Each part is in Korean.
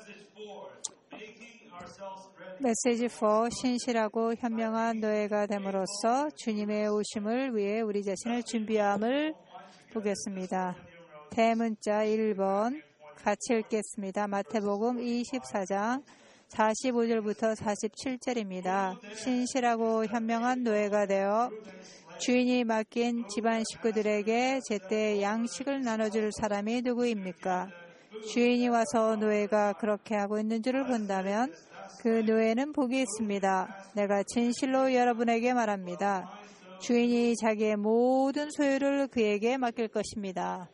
메시지 4. 신실하고 현명한 노예가 됨으로써 주님의 오심을 위해 우리 자신을 준비함을 보겠습니다. 대문자 1번 같이 읽겠습니다. 마태복음 24장 45절부터 47절입니다. 신실하고 현명한 노예가 되어 주인이 맡긴 집안 식구들에게 제때 양식을 나눠줄 사람이 누구입니까? 주인이 와서 노예가 그렇게 하고 있는 줄을 본다면 그 노예는 복이 있습니다. 내가 진실로 여러분에게 말합니다. 주인이 자기의 모든 소유를 그에게 맡길 것입니다.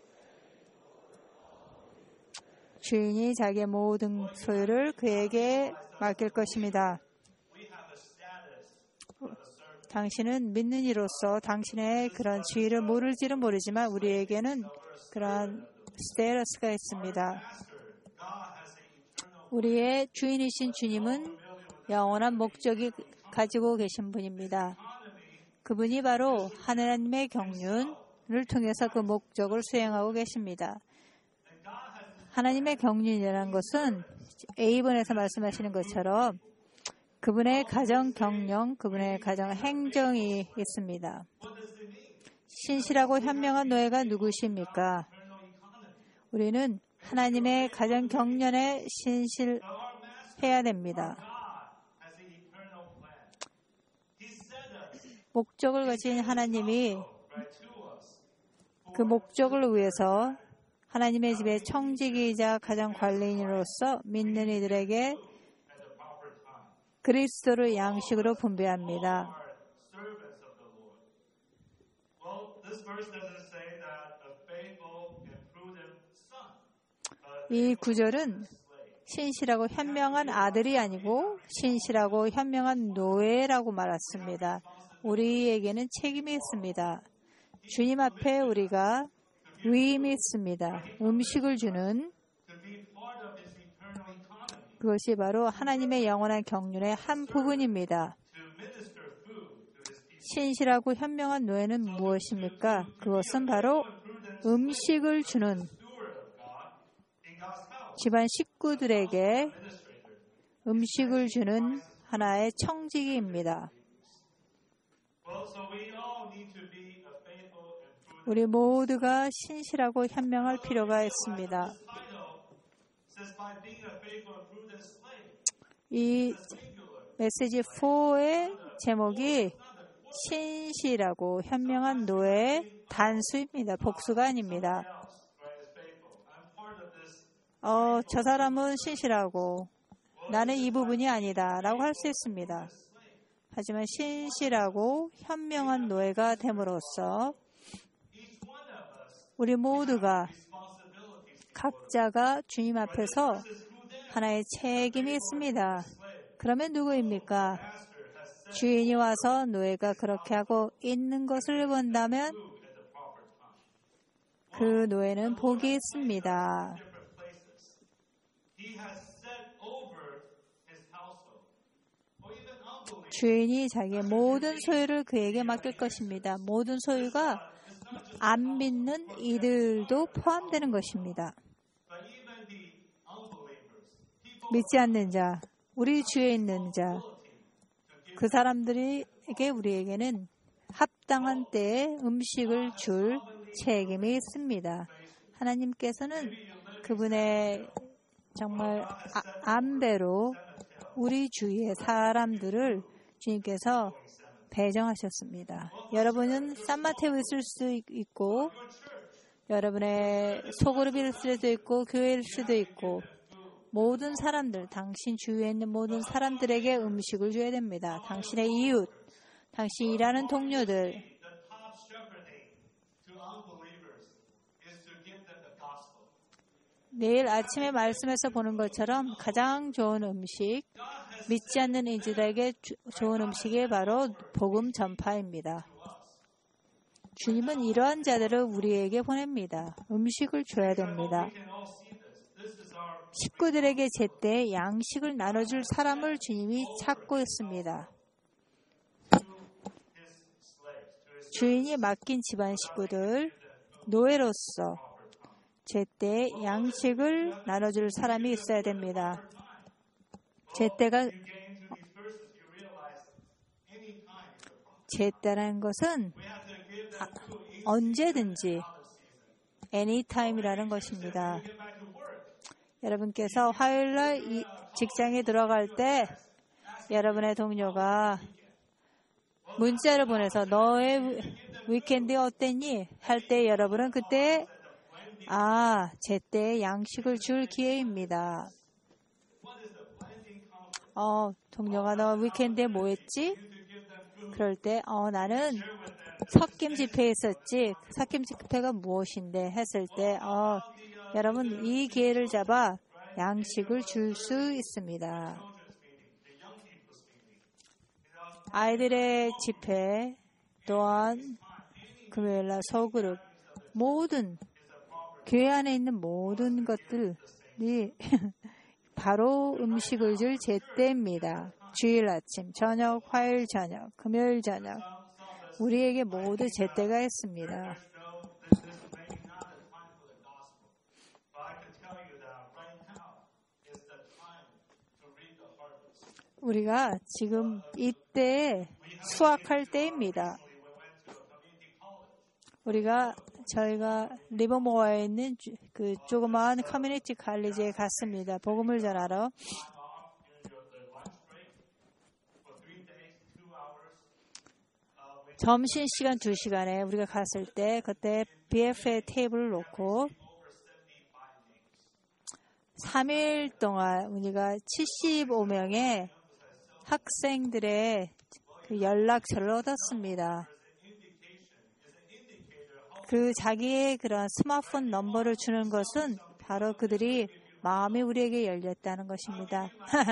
주인이 자기의 모든 소유를 그에게 맡길 것입니다. 당신은 믿는 이로서 당신의 그런 지위를 모를지는 모르지만 우리에게는 그런 스테이터스가 있습니다. 우리의 주인이신 주님은 영원한 목적이 가지고 계신 분입니다. 그분이 바로 하나님의 경륜을 통해서 그 목적을 수행하고 계십니다. 하나님의 경륜이라는 것은 A번에서 말씀하시는 것처럼 그분의 가정 경영, 그분의 가정 행정이 있습니다. 신실하고 현명한 노예가 누구십니까? 우리는 하나님의 가정 경륜에 신실해야 됩니다. 목적을 가진 하나님이 그 목적을 위해서 하나님의 집의 청지기이자 가정 관리인으로서 믿는 이들에게 그리스도를 양식으로 분배합니다. 이 구절은 신실하고 현명한 아들이 아니고 신실하고 현명한 노예라고 말했습니다. 우리에게는 책임이 있습니다. 주님 앞에 우리가 위임이 있습니다. 음식을 주는 그것이 바로 하나님의 영원한 경륜의 한 부분입니다. 신실하고 현명한 노예는 무엇입니까? 그것은 바로 음식을 주는 집안 식구들에게 음식을 주는 하나의 청지기입니다. 우리 모두가 신실하고 현명할 필요가 있습니다. 이 메시지 4의 제목이 신실하고 현명한 노예의 단수입니다. 복수가 아닙니다. 저 사람은 신실하고 나는 이 부분이 아니다 라고 할 수 있습니다. 하지만 신실하고 현명한 노예가 됨으로써 우리 모두가 각자가 주님 앞에서 하나의 책임이 있습니다. 그러면 누구입니까? 주인이 와서 노예가 그렇게 하고 있는 것을 본다면 그 노예는 복이 있습니다. 주인이 자기의 모든 소유를 그에게 맡길 것입니다. 모든 소유가 안 믿는 이들도 포함되는 것입니다. 믿지 않는 자, 우리 주위에 있는 자, 그 사람들에게 우리에게는 합당한 때에 음식을 줄 책임이 있습니다. 하나님께서는 그분의 정말 안배로 우리 주위의 사람들을 주님께서 배정하셨습니다. 여러분은 산마테오에 있을 수도 있고 여러분의 소그룹일 수도 있고 교회일 수도 있고 모든 사람들, 당신 주위에 있는 모든 사람들에게 음식을 줘야 됩니다. 당신의 이웃, 당신 일하는 동료들, 내일 아침에 말씀에서 보는 것처럼 가장 좋은 음식, 믿지 않는 이들에게 좋은 음식이 바로 복음 전파입니다. 주님은 이러한 자들을 우리에게 보냅니다. 음식을 줘야 됩니다. 식구들에게 제때 양식을 나눠줄 사람을 주님이 찾고 있습니다. 주인이 맡긴 집안 식구들, 노예로서 제때 양식을 나눠줄 사람이 있어야 됩니다. 제때가 제때라는 것은 언제든지 anytime이라는 것입니다. 여러분께서 화요일날 직장에 들어갈 때 여러분의 동료가 문자를 보내서 너의 위켄드 어땠니? 할 때 여러분은 그때 제때 양식을 줄 기회입니다. 동료가 너 위켄드에 뭐 했지? 그럴 때 나는 섞임 집회에 있었지. 섞임 집회가 무엇인데? 했을 때 여러분 이 기회를 잡아 양식을 줄 수 있습니다. 아이들의 집회 또한 금요일날 소그룹 모든 교회 안에 있는 모든 것들이 바로 음식을 줄 제때입니다. 주일 아침, 저녁, 화요일 저녁, 금요일 저녁 우리에게 모두 제때가 있습니다. 우리가 지금 이때 수확할 때입니다. 저희가 리버모어에 있는 그 조그마한 커뮤니티 칼리지에 갔습니다. 복음을 전하러. 점심시간 2시간에 우리가 갔을 때 그때 BF의 테이블을 놓고 3일 동안 우리가 75명의 학생들의 그 연락처를 얻었습니다. 그 자기의 그런 스마트폰 넘버를 주는 것은 바로 그들이 마음이 우리에게 열렸다는 것입니다.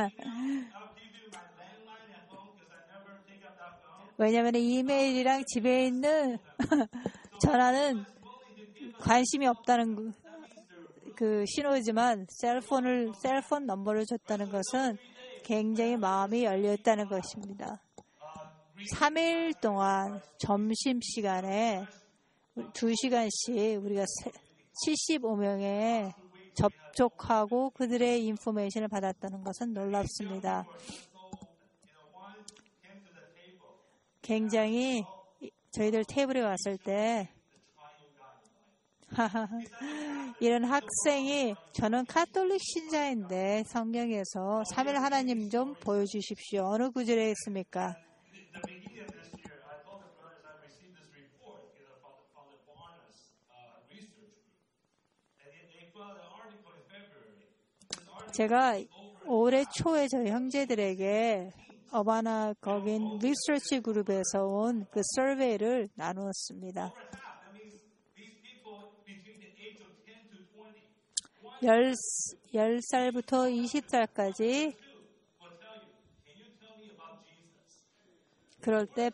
왜냐하면 이메일이랑 집에 있는 전화는 관심이 없다는 그 신호지만 셀폰 넘버를 줬다는 것은 굉장히 마음이 열렸다는 것입니다. 3일 동안 점심시간에 2시간씩 우리가 75명에 접촉하고 그들의 인포메이션을 받았다는 것은 놀랍습니다. 굉장히 저희들 테이블에 왔을 때 이런 학생이 저는 카톨릭 신자인데 성경에서 3일 하나님 좀 보여주십시오. 어느 구절에 있습니까? 제가 올해 초에 저희 형제들에게 어바나 거긴 리서치 그룹에서 온 그 서베이를 나누었습니다. 10살부터 20살까지 그럴 때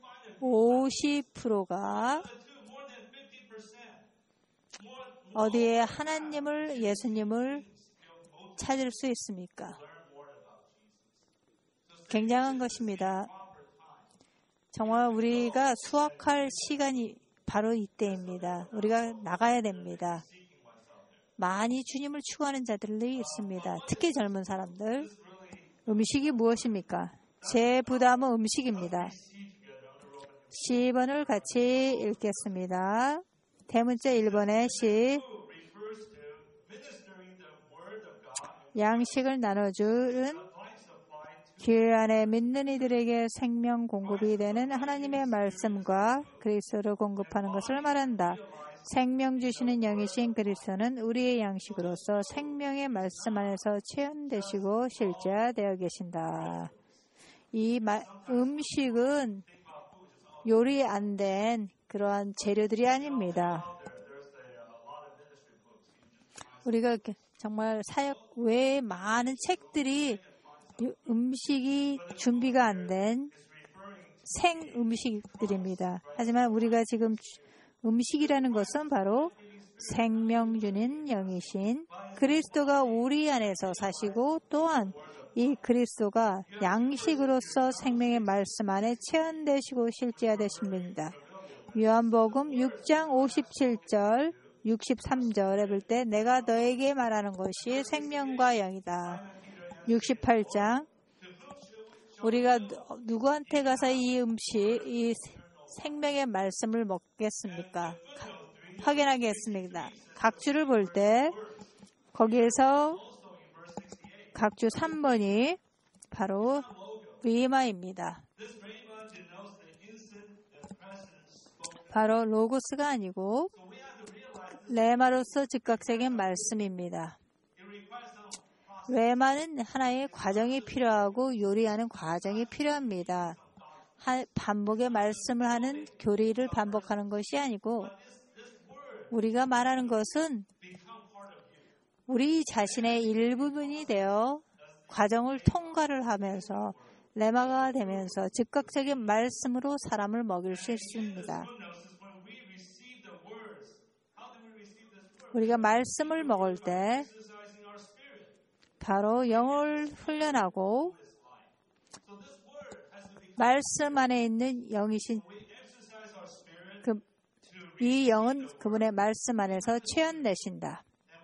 50%가 어디에 하나님을, 예수님을 찾을 수 있습니까? 굉장한 것입니다. 정말 우리가 수확할 시간이 바로 이때입니다. 우리가 나가야 됩니다. 많이 주님을 추구하는 자들이 있습니다. 특히 젊은 사람들. 음식이 무엇입니까? 제 부담은 음식입니다. 10번을 같이 읽겠습니다. 대문자 1번의 시 양식을 나눠주는 교회 안에 믿는 이들에게 생명 공급이 되는 하나님의 말씀과 그리스도를 공급하는 것을 말한다. 생명 주시는 영이신 그리스도는 우리의 양식으로서 생명의 말씀 안에서 체현되시고 실제화되어 계신다. 이 음식은 요리 안 된 그러한 재료들이 아닙니다. 우리가 정말 사역 외에 많은 책들이 음식이 준비가 안 된 생 음식들입니다. 하지만 우리가 지금 음식이라는 것은 바로 생명 주는 영이신 그리스도가 우리 안에서 사시고 또한 이 그리스도가 양식으로서 생명의 말씀 안에 체현되시고 실제화되십니다. 요한복음 6장 57절 63절에 볼 때 내가 너에게 말하는 것이 생명과 영이다. 68장 우리가 누구한테 가서 이 음식, 이 생명의 말씀을 먹겠습니까? 확인하겠습니다. 각주를 볼 때 거기에서 각주 3번이 바로 리마입니다. 바로 로고스가 아니고 레마로서 즉각적인 말씀입니다. 레마는 하나의 과정이 필요하고 요리하는 과정이 필요합니다. 반복의 말씀을 하는 교리를 반복하는 것이 아니고 우리가 말하는 것은 우리 자신의 일부분이 되어 과정을 통과를 하면서 레마가 되면서 즉각적인 말씀으로 사람을 먹일 수 있습니다. 우리가 말씀을 먹을 때 바로 영을 훈련하고 말씀 안에 있는 영이신 이 영은 그분의 말씀 안에서 체현되신다.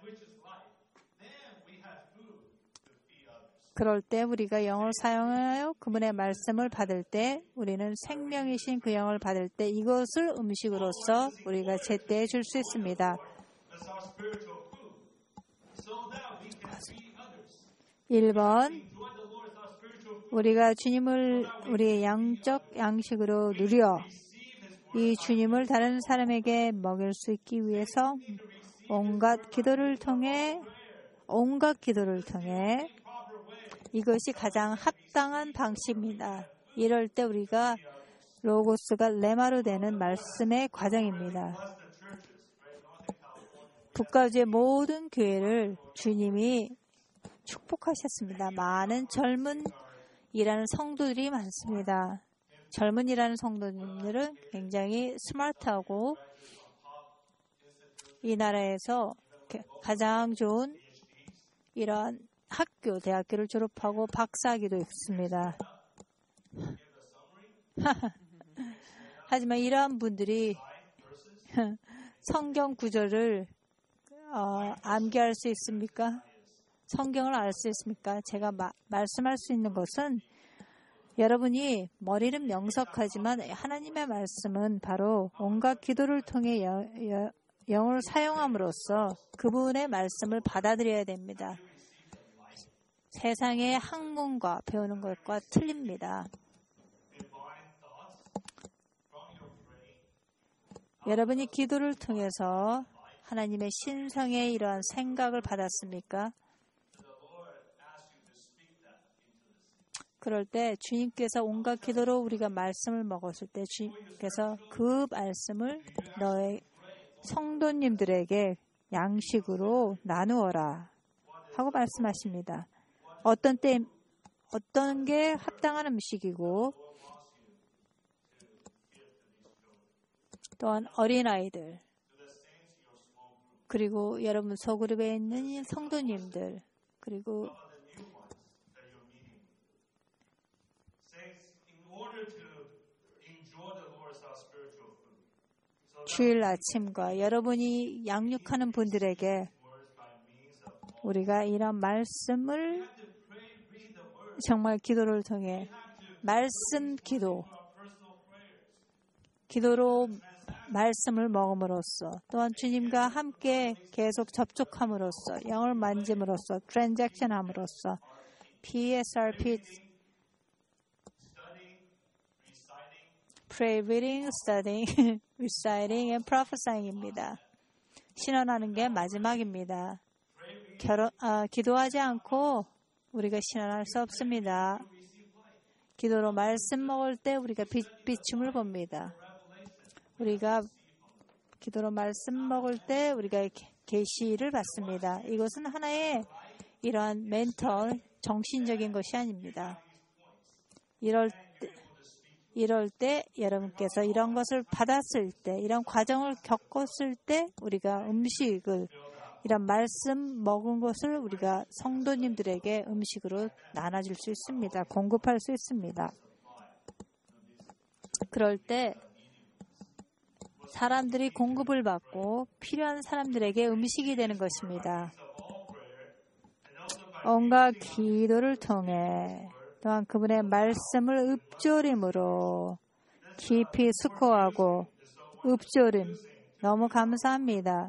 그럴 때 우리가 영을 사용하여 그분의 말씀을 받을 때 우리는 생명이신 그 영을 받을 때 이것을 음식으로서 우리가 제때에 줄 수 있습니다. 1번 우리가 주님을 우리의 양적 양식으로 누려 이 주님을 다른 사람에게 먹일 수 있기 위해서 온갖 기도를 통해 이것이 가장 합당한 방식입니다. 이럴 때 우리가 로고스가 레마로 되는 말씀의 과정입니다. 북가주의 모든 교회를 주님이 축복하셨습니다. 많은 젊은이라는 성도들이 많습니다. 젊은이라는 성도님들은 굉장히 스마트하고 이 나라에서 가장 좋은 이러한 대학교를 졸업하고 박사학위도 있습니다. 하지만 이러한 분들이 성경 구절을 암기할 수 있습니까? 성경을 알 수 있습니까? 제가 말씀할 수 있는 것은 여러분이 머리는 명석하지만 하나님의 말씀은 바로 온갖 기도를 통해 영을 사용함으로써 그분의 말씀을 받아들여야 됩니다. 세상의 학문과 배우는 것과 틀립니다. 여러분이 기도를 통해서 하나님의 신성의 이러한 생각을 받았습니까? 그럴 때 주님께서 온갖 기도로 우리가 말씀을 먹었을 때 주님께서 그 말씀을 너의 성도님들에게 양식으로 나누어라 하고 말씀하십니다. 어떤 게 합당한 음식이고 또한 어린아이들 그리고 여러분 소그룹에 있는 성도님들 그리고 주일 아침과 여러분이 양육하는 분들에게 우리가 이런 말씀을 정말 기도를 통해 말씀 기도로 말씀을 먹음으로써 또한 주님과 함께 계속 접촉함으로써 영을 만짐으로써 트랜잭션 함으로써 PSRP Pray, Reading, Studying, Reciting and Prophesying입니다. 신원하는 게 마지막입니다. 기도하지 않고 우리가 신원할 수 없습니다. 기도로 말씀 먹을 때 우리가 비춤을 봅니다. 우리가 기도로 말씀 먹을 때 우리가 계시를 받습니다. 이것은 하나의 이러한 멘털, 정신적인 것이 아닙니다. 이럴 때 여러분께서 이런 것을 받았을 때, 이런 과정을 겪었을 때 우리가 음식을, 이런 말씀 먹은 것을 우리가 성도님들에게 음식으로 나눠줄 수 있습니다. 공급할 수 있습니다. 그럴 때 사람들이 공급을 받고 필요한 사람들에게 음식이 되는 것입니다. 온갖 기도를 통해 또한 그분의 말씀을 읊조림으로 깊이 숙고하고 읊조림 너무 감사합니다.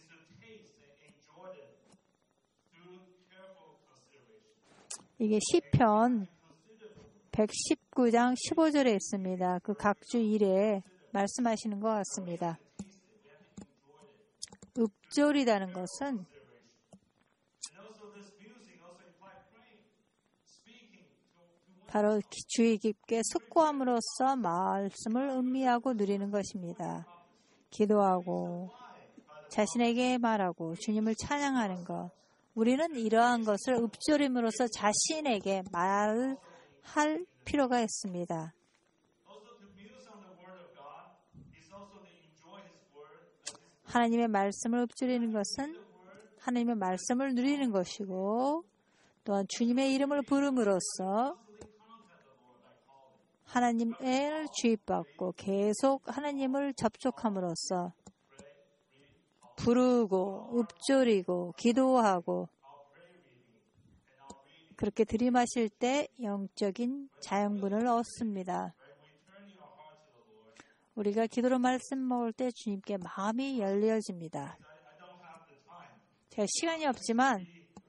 이게 시편 119장 15절에 있습니다. 그 각주 일에 말씀하시는 것 같습니다. 읊조리다는 것은 바로 주의 깊게 숙고함으로써 말씀을 음미하고 누리는 것입니다. 기도하고 자신에게 말하고 주님을 찬양하는 것. 우리는 이러한 것을 읊조림으로써 자신에게 말할 필요가 있습니다. 하나님의 말씀을 읊조리는 것은 하나님의 말씀을 누리는 것이고 또한 주님의 이름을 부름으로써 하나님을 주입받고 계속 하나님을 접촉함으로써 부르고 읊조리고 기도하고 그렇게 들이마실 때 영적인 자양분을 얻습니다. 우리가 기도로 말씀 먹을 때 주님께 마음이 열려집니다. 제가 시간이 없지만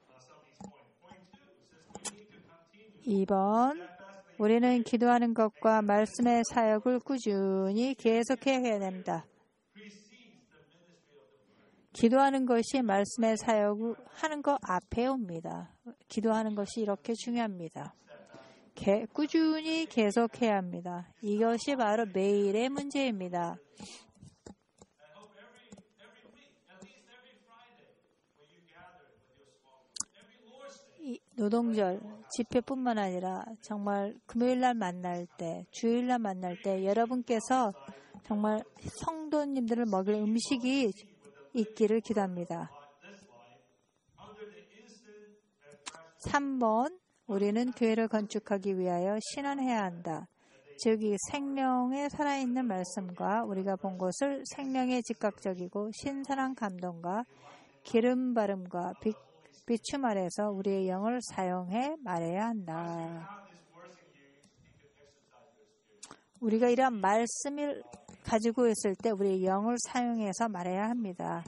2번 우리는 기도하는 것과 말씀의 사역을 꾸준히 계속해야 됩니다. 기도하는 것이 말씀의 사역을 하는 것 앞에 옵니다. 기도하는 것이 이렇게 중요합니다. 꾸준히 계속해야 합니다. 이것이 바로 매일의 문제입니다. 이 노동절 집회뿐만 아니라 정말 금요일날 만날 때, 주일날 만날 때 여러분께서 정말 성도님들을 먹일 음식이 있기를 기도합니다. 3번 우리는 교회를 건축하기 위하여 신원해야 한다. 즉 이 생명에 살아있는 말씀과 우리가 본 것을 생명의 즉각적이고 신선한 감동과 기름 바름과 비춤 아래서 우리의 영을 사용해 말해야 한다. 우리가 이러한 말씀을 가지고 있을 때 우리의 영을 사용해서 말해야 합니다.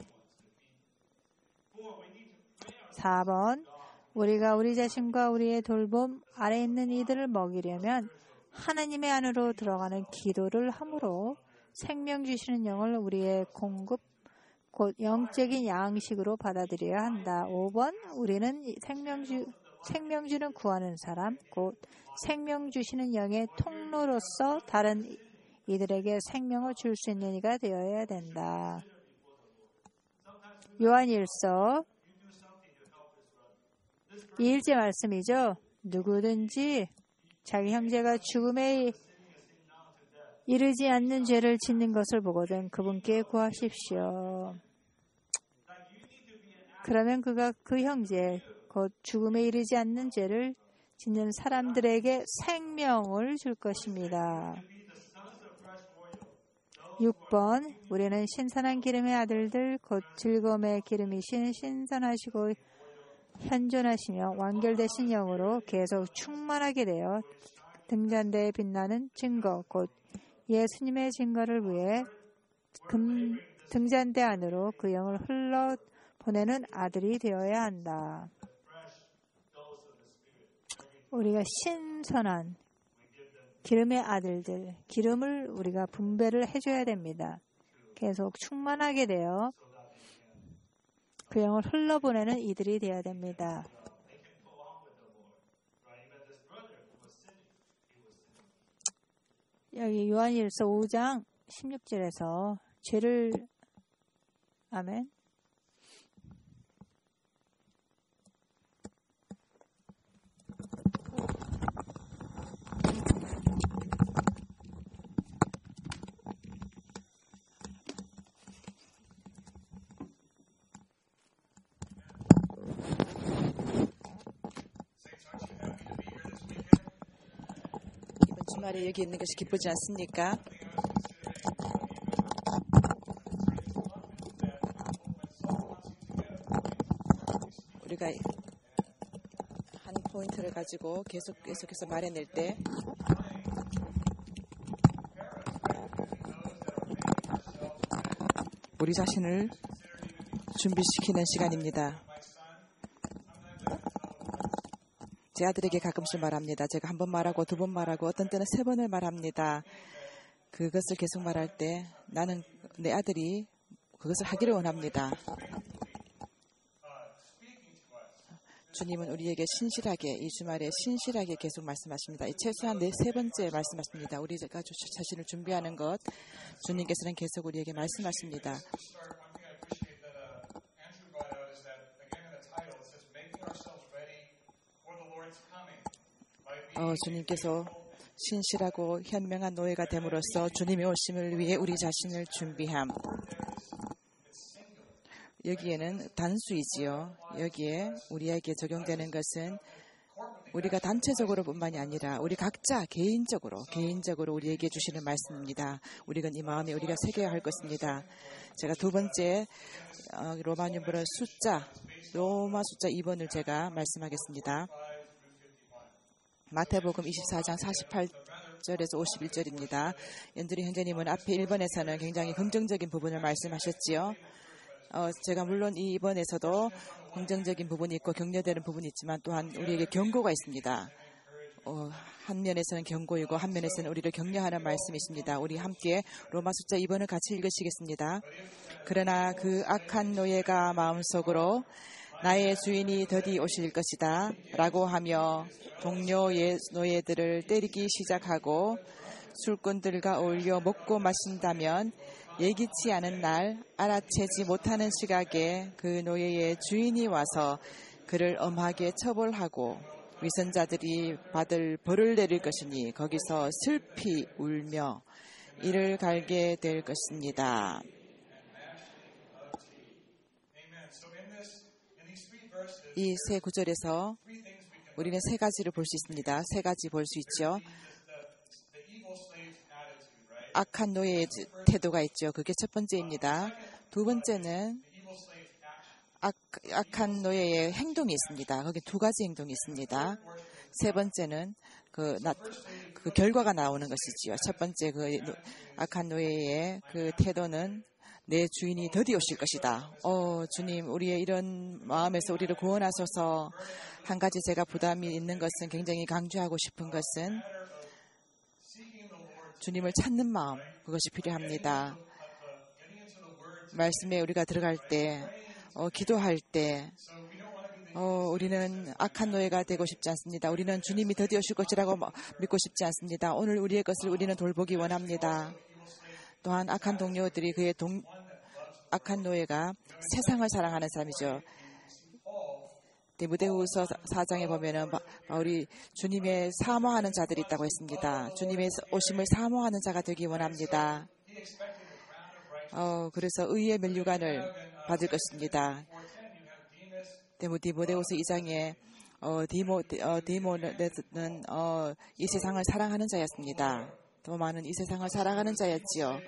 4번 우리가 우리 자신과 우리의 돌봄 아래 있는 이들을 먹이려면 하나님의 안으로 들어가는 기도를 함으로 생명 주시는 영을 우리의 공급 곧 영적인 양식으로 받아들여야 한다. 5번 우리는 생명 주는 구하는 사람 곧 생명 주시는 영의 통로로서 다른 이들에게 생명을 줄 수 있는 이가 되어야 된다. 요한일서 2일째 말씀이죠. 누구든지 자기 형제가 죽음에 이르지 않는 죄를 짓는 것을 보거든 그분께 구하십시오. 그러면 그가 그 형제 곧 죽음에 이르지 않는 죄를 짓는 사람들에게 생명을 줄 것입니다. 6번 우리는 신선한 기름의 아들들 곧 즐거움의 기름이신 신선하시고 현존하시며 완결되신 영으로 계속 충만하게 되어 등잔대에 빛나는 증거 곧 예수님의 증거를 위해 등잔대 안으로 그 영을 흘러보내는 아들이 되어야 한다. 우리가 신선한 기름의 아들들, 기름을 우리가 분배를 해줘야 됩니다. 계속 충만하게 되어 그 영을 흘러보내는 이들이 되어야 됩니다. 여기 요한일서 5장 16절에서 죄를 아멘. 주말에 여기 있는 것이 기쁘지 않습니까? 우리가 한 포인트를 가지고 계속해서 말해낼 때 우리 자신을 준비시키는 시간입니다. 제 아들에게 가끔씩 말합니다. 제가 한 번 말하고 두 번 말하고 어떤 때는 세 번을 말합니다. 그것을 계속 말할 때 나는 내 아들이 그것을 하기를 원합니다. 주님은 우리에게 신실하게 이 주말에 신실하게 계속 말씀하십니다. 최소한 세 번째 말씀하십니다. 우리가 자신을 준비하는 것 주님께서는 계속 우리에게 말씀하십니다. 주님께서 신실하고 현명한 노예가 됨으로써 주님의 오심을 위해 우리 자신을 준비함. 여기에는 단수이지요. 여기에 우리에게 적용되는 것은 우리가 단체적으로 뿐만이 아니라 우리 각자 개인적으로 우리에게 주시는 말씀입니다. 우리가 이 마음에 우리가 새겨야 할 것입니다. 제가 두 번째 로마 숫자 2번을 제가 말씀하겠습니다. 마태복음 24장 48절에서 51절입니다. 연두리 형제님은 앞에 1번에서는 굉장히 긍정적인 부분을 말씀하셨지요. 제가 물론 이 2번에서도 긍정적인 부분이 있고 격려되는 부분이 있지만 또한 우리에게 경고가 있습니다. 한 면에서는 경고이고 한 면에서는 우리를 격려하는 말씀이십니다. 우리 함께 로마 숫자 2번을 같이 읽으시겠습니다. 그러나 그 악한 노예가 마음속으로 나의 주인이 더디 오실 것이다 라고 하며 동료 노예들을 때리기 시작하고 술꾼들과 어울려 먹고 마신다면 예기치 않은 날 알아채지 못하는 시각에 그 노예의 주인이 와서 그를 엄하게 처벌하고 위선자들이 받을 벌을 내릴 것이니 거기서 슬피 울며 이를 갈게 될 것입니다. 이 세 구절에서 우리는 세 가지를 볼 수 있습니다. 세 가지 볼 수 있죠. 악한 노예의 태도가 있죠. 그게 첫 번째입니다. 두 번째는 악한 노예의 행동이 있습니다. 거기 두 가지 행동이 있습니다. 세 번째는 그 결과가 나오는 것이지요. 첫 번째 악한 노예의 그 태도는 내 주인이 더디 오실 것이다. 주님, 우리의 이런 마음에서 우리를 구원하소서. 한 가지 제가 부담이 있는 것은 굉장히 강조하고 싶은 것은 주님을 찾는 마음, 그것이 필요합니다. 말씀에 우리가 들어갈 때, 기도할 때, 우리는 악한 노예가 되고 싶지 않습니다. 우리는 주님이 드디어 오실 것이라고 믿고 싶지 않습니다. 오늘 우리의 것을 우리는 돌보기 원합니다. 또한 악한 동료들이 악한 노예가 세상을 사랑하는 사람이죠. 디모데후서 4장에 보면은 바울이 주님의 사모하는 자들이 있다고 했습니다. 주님의 오심을 사모하는 자가 되기 원합니다. 그래서 의의 면류관을 받을 것입니다. 디모데후서 2장에 디모는 이 세상을 사랑하는 자였습니다. 도마는 이 세상을 사랑하는 자였지요.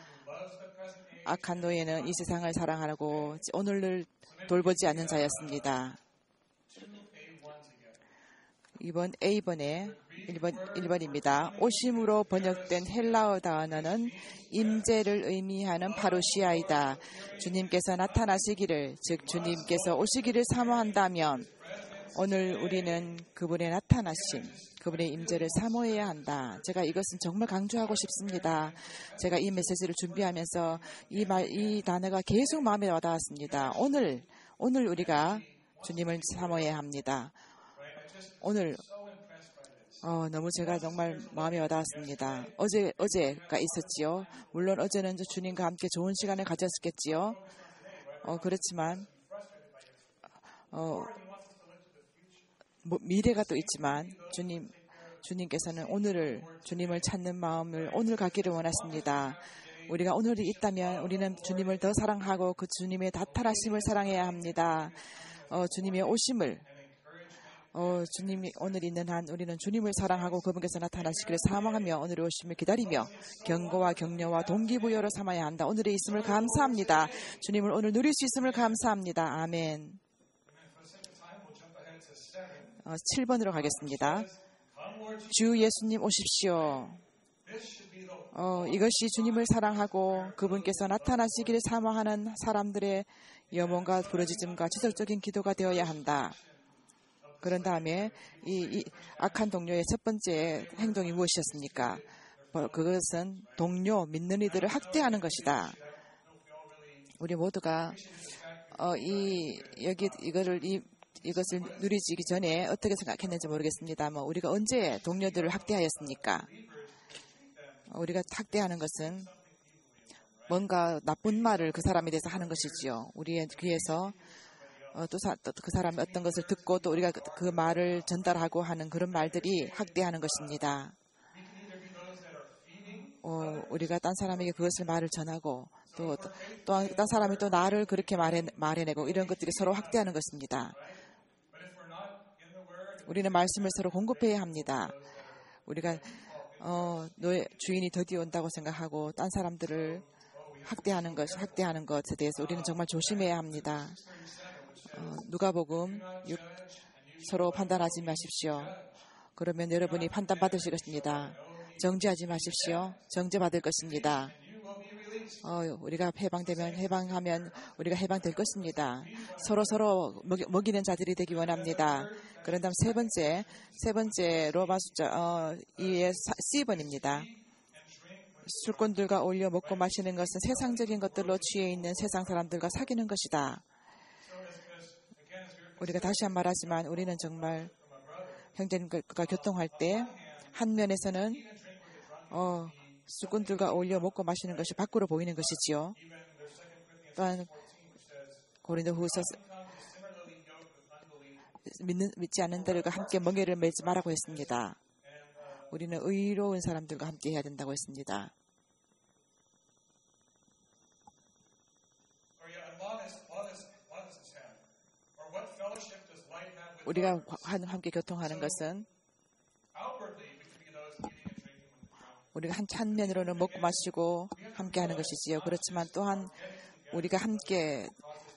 악한 노예는 이 세상을 사랑하고 오늘을 돌보지 않는 자였습니다. 이번 A번에 1번입니다. 오심으로 번역된 헬라어 단어는 임재를 의미하는 파루시아이다. 주님께서 나타나시기를, 즉 주님께서 오시기를 사모한다면 오늘 우리는 그분의 나타나심, 그분의 임재를 사모해야 한다. 제가 이것은 정말 강조하고 싶습니다. 제가 이 메시지를 준비하면서 이 단어가 계속 마음에 와닿았습니다. 오늘 우리가 주님을 사모해야 합니다. 오늘 너무 제가 정말 마음에 와닿았습니다. 어제가 있었지요. 물론 어제는 주님과 함께 좋은 시간을 가졌겠지요. 그렇지만 미래가 또 있지만 주님께서는 주님을 찾는 마음을 오늘 갖기를 원하십니다. 우리가 오늘이 있다면 우리는 주님을 더 사랑하고 그 주님의 나타나심을 사랑해야 합니다. 주님의 오심을 주님이 오늘 있는 한 우리는 주님을 사랑하고 그분께서 나타나시기를 사모하며 오늘의 오심을 기다리며 경고와 격려와 동기부여로 삼아야 한다. 오늘의 있음을 감사합니다. 주님을 오늘 누릴 수 있음을 감사합니다. 아멘. 7번으로 가겠습니다. 주 예수님 오십시오. 이것이 주님을 사랑하고 그분께서 나타나시기를 사모하는 사람들의 염원과 부르짖음과 지속적인 기도가 되어야 한다. 그런 다음에 이 악한 동료의 첫 번째 행동이 무엇이었습니까? 그것은 동료, 믿는 이들을 학대하는 것이다. 우리 모두가 이것을 누리기 전에 어떻게 생각했는지 모르겠습니다. 우리가 언제 동료들을 학대하였습니까? 우리가 학대하는 것은 뭔가 나쁜 말을 그 사람에 대해서 하는 것이지요. 우리의 귀에서 또 그 사람이 어떤 것을 듣고 또 우리가 그 말을 전달하고 하는 그런 말들이 학대하는 것입니다. 우리가 딴 사람에게 그것을 말을 전하고 또 딴 사람이 또 나를 그렇게 말해내고 이런 것들이 서로 학대하는 것입니다. 우리는 말씀을 서로 공급해야 합니다. 우리가 너의 주인이 더디 온다고 생각하고 딴 사람들을 학대하는 것에 대해서 우리는 정말 조심해야 합니다. 누가복음 6 서로 판단하지 마십시오. 그러면 여러분이 판단받으실 것입니다. 정죄하지 마십시오. 정죄받을 것입니다. 우리가 해방하면 우리가 해방될 것입니다. 서로 먹이는 자들이 되기 원합니다. 그런 다음 세 번째 로마 숫자 2의 C번입니다. 술꾼들과 어울려 먹고 마시는 것은 세상적인 것들로 취해 있는 세상 사람들과 사귀는 것이다. 우리가 다시 한 번 말하지만 우리는 정말 형제님과 교통할 때 한 면에서는 술꾼들과 어울려 먹고 마시는 것이 밖으로 보이는 것이지요. 또한 고린도후서 믿지 않는 자들과 함께 멍에를 매지 말라고 했습니다. 우리는 의로운 사람들과 함께 해야 된다고 했습니다. 우리가 함께 교통하는 것은 우리가 한 면으로는 먹고 마시고 함께 하는 것이지요. 그렇지만 또한 우리가 함께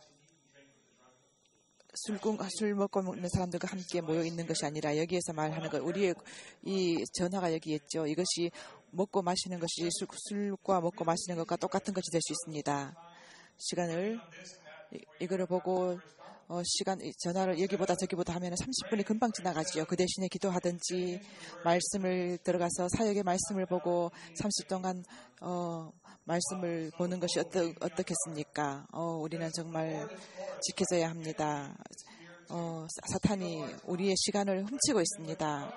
술 먹고 먹는 사람들과 함께 모여 있는 것이 아니라 여기에서 말하는 것, 우리의 이 전화가 여기 있죠. 이것이 먹고 마시는 것이 술과 먹고 마시는 것과 똑같은 것이 될 수 있습니다. 시간을 이거를 보고 전화를 여기보다 저기보다 하면 30분이 금방 지나가지요. 그 대신에 기도하든지 말씀을 들어가서 사역의 말씀을 보고 30동안 말씀을 보는 것이 어떻겠습니까? 우리는 정말 지켜져야 합니다. 사탄이 우리의 시간을 훔치고 있습니다.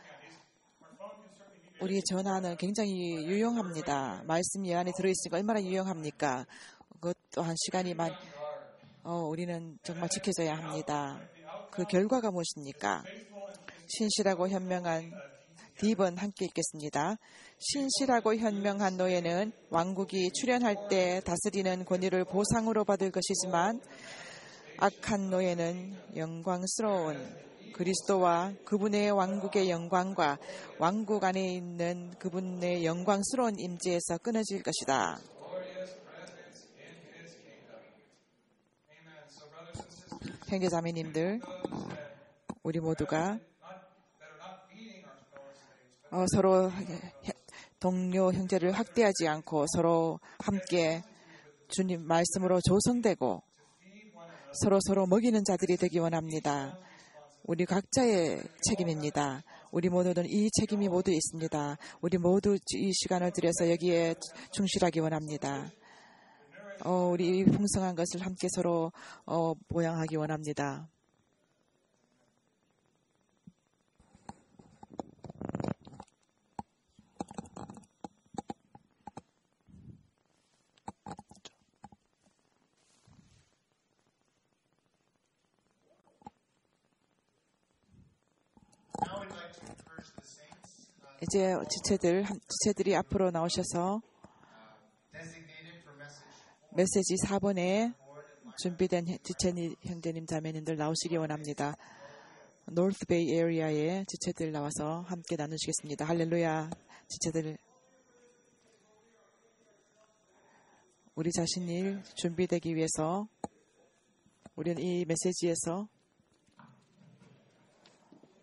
우리의 전화는 굉장히 유용합니다. 말씀이 안에 들어있으니까 얼마나 유용합니까? 그것 또한 시간이만 우리는 정말 지켜져야 합니다. 그 결과가 무엇입니까? 신실하고 현명한 D번 함께 읽겠습니다. 신실하고 현명한 노예는 왕국이 출현할 때 다스리는 권위를 보상으로 받을 것이지만 악한 노예는 영광스러운 그리스도와 그분의 왕국의 영광과 왕국 안에 있는 그분의 영광스러운 임재에서 끊어질 것이다. 형제자매님들, 우리 모두가 서로 동료 형제를 학대하지 않고 서로 함께 주님 말씀으로 조성되고 서로 먹이는 자들이 되기 원합니다. 우리 각자의 책임입니다. 우리 모두는 이 책임이 모두 있습니다. 우리 모두 이 시간을 들여서 여기에 충실하기 원합니다. 우리 풍성한 것을 함께 서로 보양하기 원합니다. 이제 지체들이 앞으로 나오셔서 메시지 4번에 준비된 지체 형제님 자매님들 나오시기 원합니다. 노스베이 에리아의 지체들 나와서 함께 나누시겠습니다. 할렐루야. 지체들, 우리 자신이 준비되기 위해서 우리는 이 메시지에서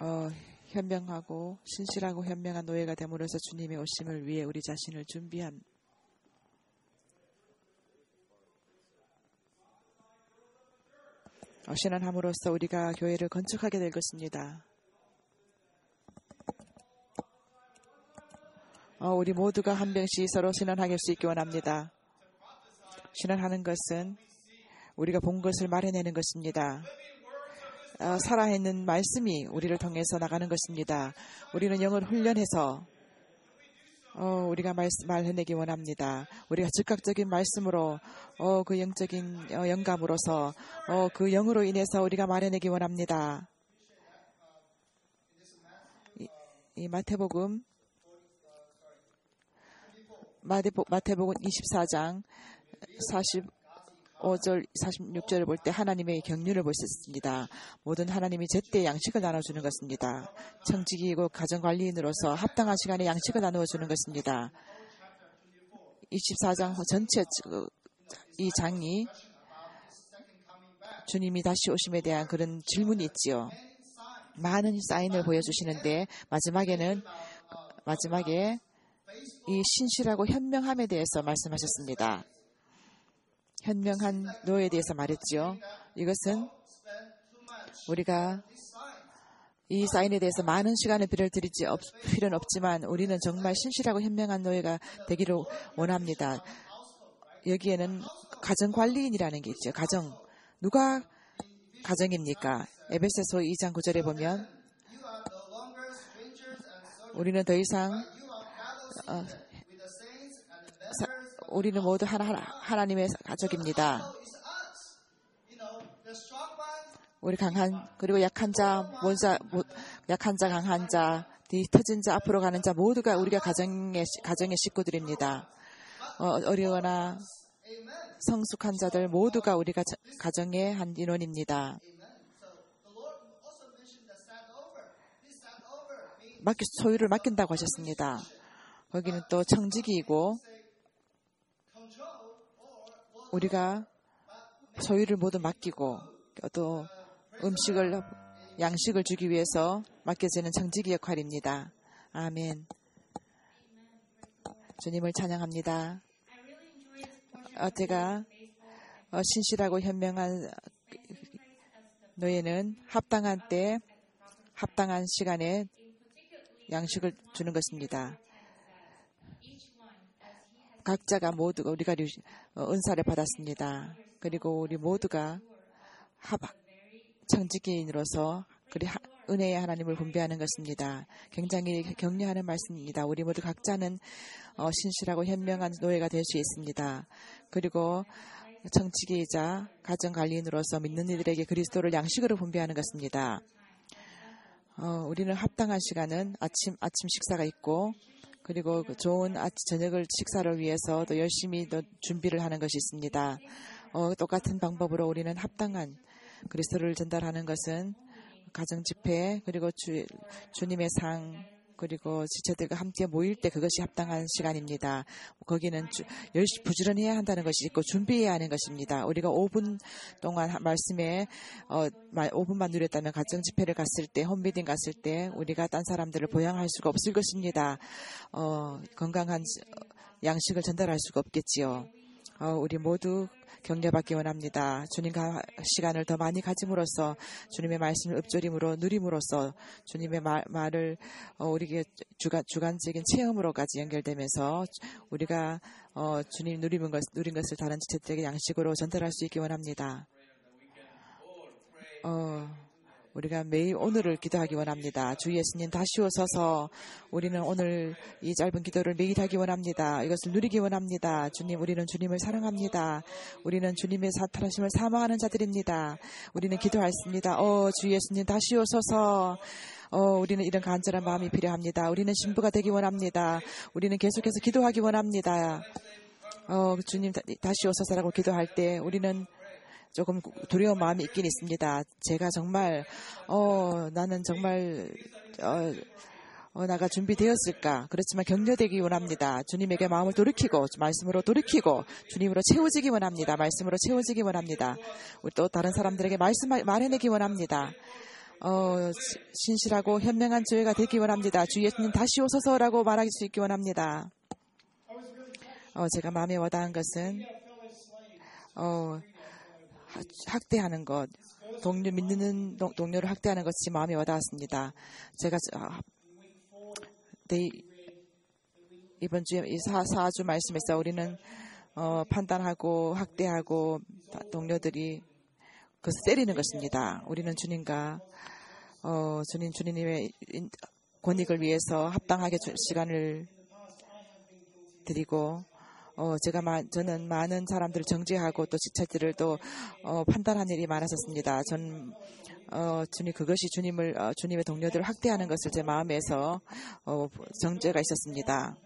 현명하고 신실하고 현명한 노예가 됨으로써 주님의 오심을 위해 우리 자신을 신앙함으로써 우리가 교회를 건축하게 될 것입니다. 우리 모두가 한 명씩 서로 신앙할 수 있기 원합니다. 신앙하는 것은 우리가 본 것을 말해내는 것입니다. 살아있는 말씀이 우리를 통해서 나가는 것입니다. 우리는 영을 훈련해서 우리가 말해내기 원합니다. 우리가 즉각적인 말씀으로 그 영적인 영감으로서 그 영으로 인해서 우리가 말해내기 원합니다. 이 마태복음 24장 45절 46절을 볼 때 하나님의 경륜을 볼 수 있습니다. 모든 하나님이 제때 양식을 나눠주는 것입니다. 청지기이고 가정관리인으로서 합당한 시간에 양식을 나누어주는 것입니다. 24장 전체 이 장이 주님이 다시 오심에 대한 그런 질문이 있지요. 많은 사인을 보여주시는데 마지막에 이 신실하고 현명함에 대해서 말씀하셨습니다. 현명한 노예에 대해서 말했지요. 이것은 우리가 이 사인에 대해서 많은 시간을 드릴 필요는 없지만 우리는 정말 신실하고 현명한 노예가 되기를 원합니다. 여기에는 가정관리인이라는 게 있죠. 누가 가정입니까? 에베소서 2장 9절에 보면 우리는 더 이상 우리는 모두 하나님의 가족입니다. 우리 그리고 약한 자, 강한 자, 뒤터진 자, 앞으로 가는 자 모두가 우리가 가정의 식구들입니다. 어려거나 성숙한 자들 모두가 우리가 가정의 한 인원입니다. 소유를 맡긴다고 하셨습니다. 거기는 또 청지기이고 우리가 소유를 모두 맡기고 또 양식을 주기 위해서 맡겨지는 청지기 역할입니다. 아멘. 주님을 찬양합니다. 제가 신실하고 현명한 노예는 합당한 때, 합당한 시간에 양식을 주는 것입니다. 각자가 모두가 우리가 은사를 받았습니다. 그리고 우리 모두가 청지기인으로서 은혜의 하나님을 분배하는 것입니다. 굉장히 격려하는 말씀입니다. 우리 모두 각자는 신실하고 현명한 노예가 될 수 있습니다. 그리고 청지기이자 가정관리인으로서 믿는 이들에게 그리스도를 양식으로 분배하는 것입니다. 우리는 합당한 시간은 아침 식사가 있고 그리고 좋은 저녁을 식사를 위해서 또 열심히 또 준비를 하는 것이 있습니다. 똑같은 방법으로 우리는 합당한 그리스도를 전달하는 것은 가정집회 그리고 주님의 상 그리고 지체들과 함께 모일 때 그것이 합당한 시간입니다. 거기는 부지런히 해야 한다는 것이 있고 준비해야 하는 것입니다. 우리가 5분 동안 말씀에 5분만 누렸다면 가정집회를 갔을 때 홈미팅 갔을 때 우리가 딴 사람들을 보양할 수가 없을 것입니다. 건강한 양식을 전달할 수가 없겠지요. 우리 모두 격려받기 원합니다. 주님과 시간을 더 많이 가짐으로써 주님의 말씀을 읊조림으로 누림으로써 주님의 말을 우리에게 주관적인 체험으로까지 연결되면서 우리가 주님 누린 것을 다른 지체들에게 양식으로 전달할 수 있기 원합니다. 우리가 매일 오늘을 기도하기 원합니다. 주 예수님 다시 오셔서 우리는 오늘 이 짧은 기도를 매일 하기 원합니다. 이것을 누리기 원합니다. 주님, 우리는 주님을 사랑합니다. 우리는 주님의 사탄하심을 사모하는 자들입니다. 우리는 기도하였습니다. 주 예수님 다시 오셔서 우리는 이런 간절한 마음이 필요합니다. 우리는 신부가 되기 원합니다. 우리는 계속해서 기도하기 원합니다. 주님 다시 오셔서라고 기도할 때 우리는 조금 두려운 마음이 있긴 있습니다. 제가 정말 나는 정말 나가 준비되었을까? 그렇지만 격려되기 원합니다. 주님에게 마음을 돌이키고 말씀으로 돌이키고 주님으로 채워지기 원합니다. 말씀으로 채워지기 원합니다. 우리 또 다른 사람들에게 말해내기 원합니다. 신실하고 현명한 교회가 되기 원합니다. 주 예수님 다시 오소서라고 말할 수 있기 원합니다. 제가 마음에 와닿은 것은 학대하는 것, 믿는 동료를 학대하는 것이 마음에 와닿았습니다. 제가 이번 주에 이 4주 말씀에서 우리는 판단하고 학대하고 동료들이 그것을 때리는 것입니다. 우리는 주님과 주님의 권익을 위해서 합당하게 시간을 드리고 저는 많은 사람들을 정죄하고 또 지체들을 또 판단한 일이 많았었습니다. 그것이 주님의 동료들을 학대하는 것을 제 마음에서 정죄가 있었습니다.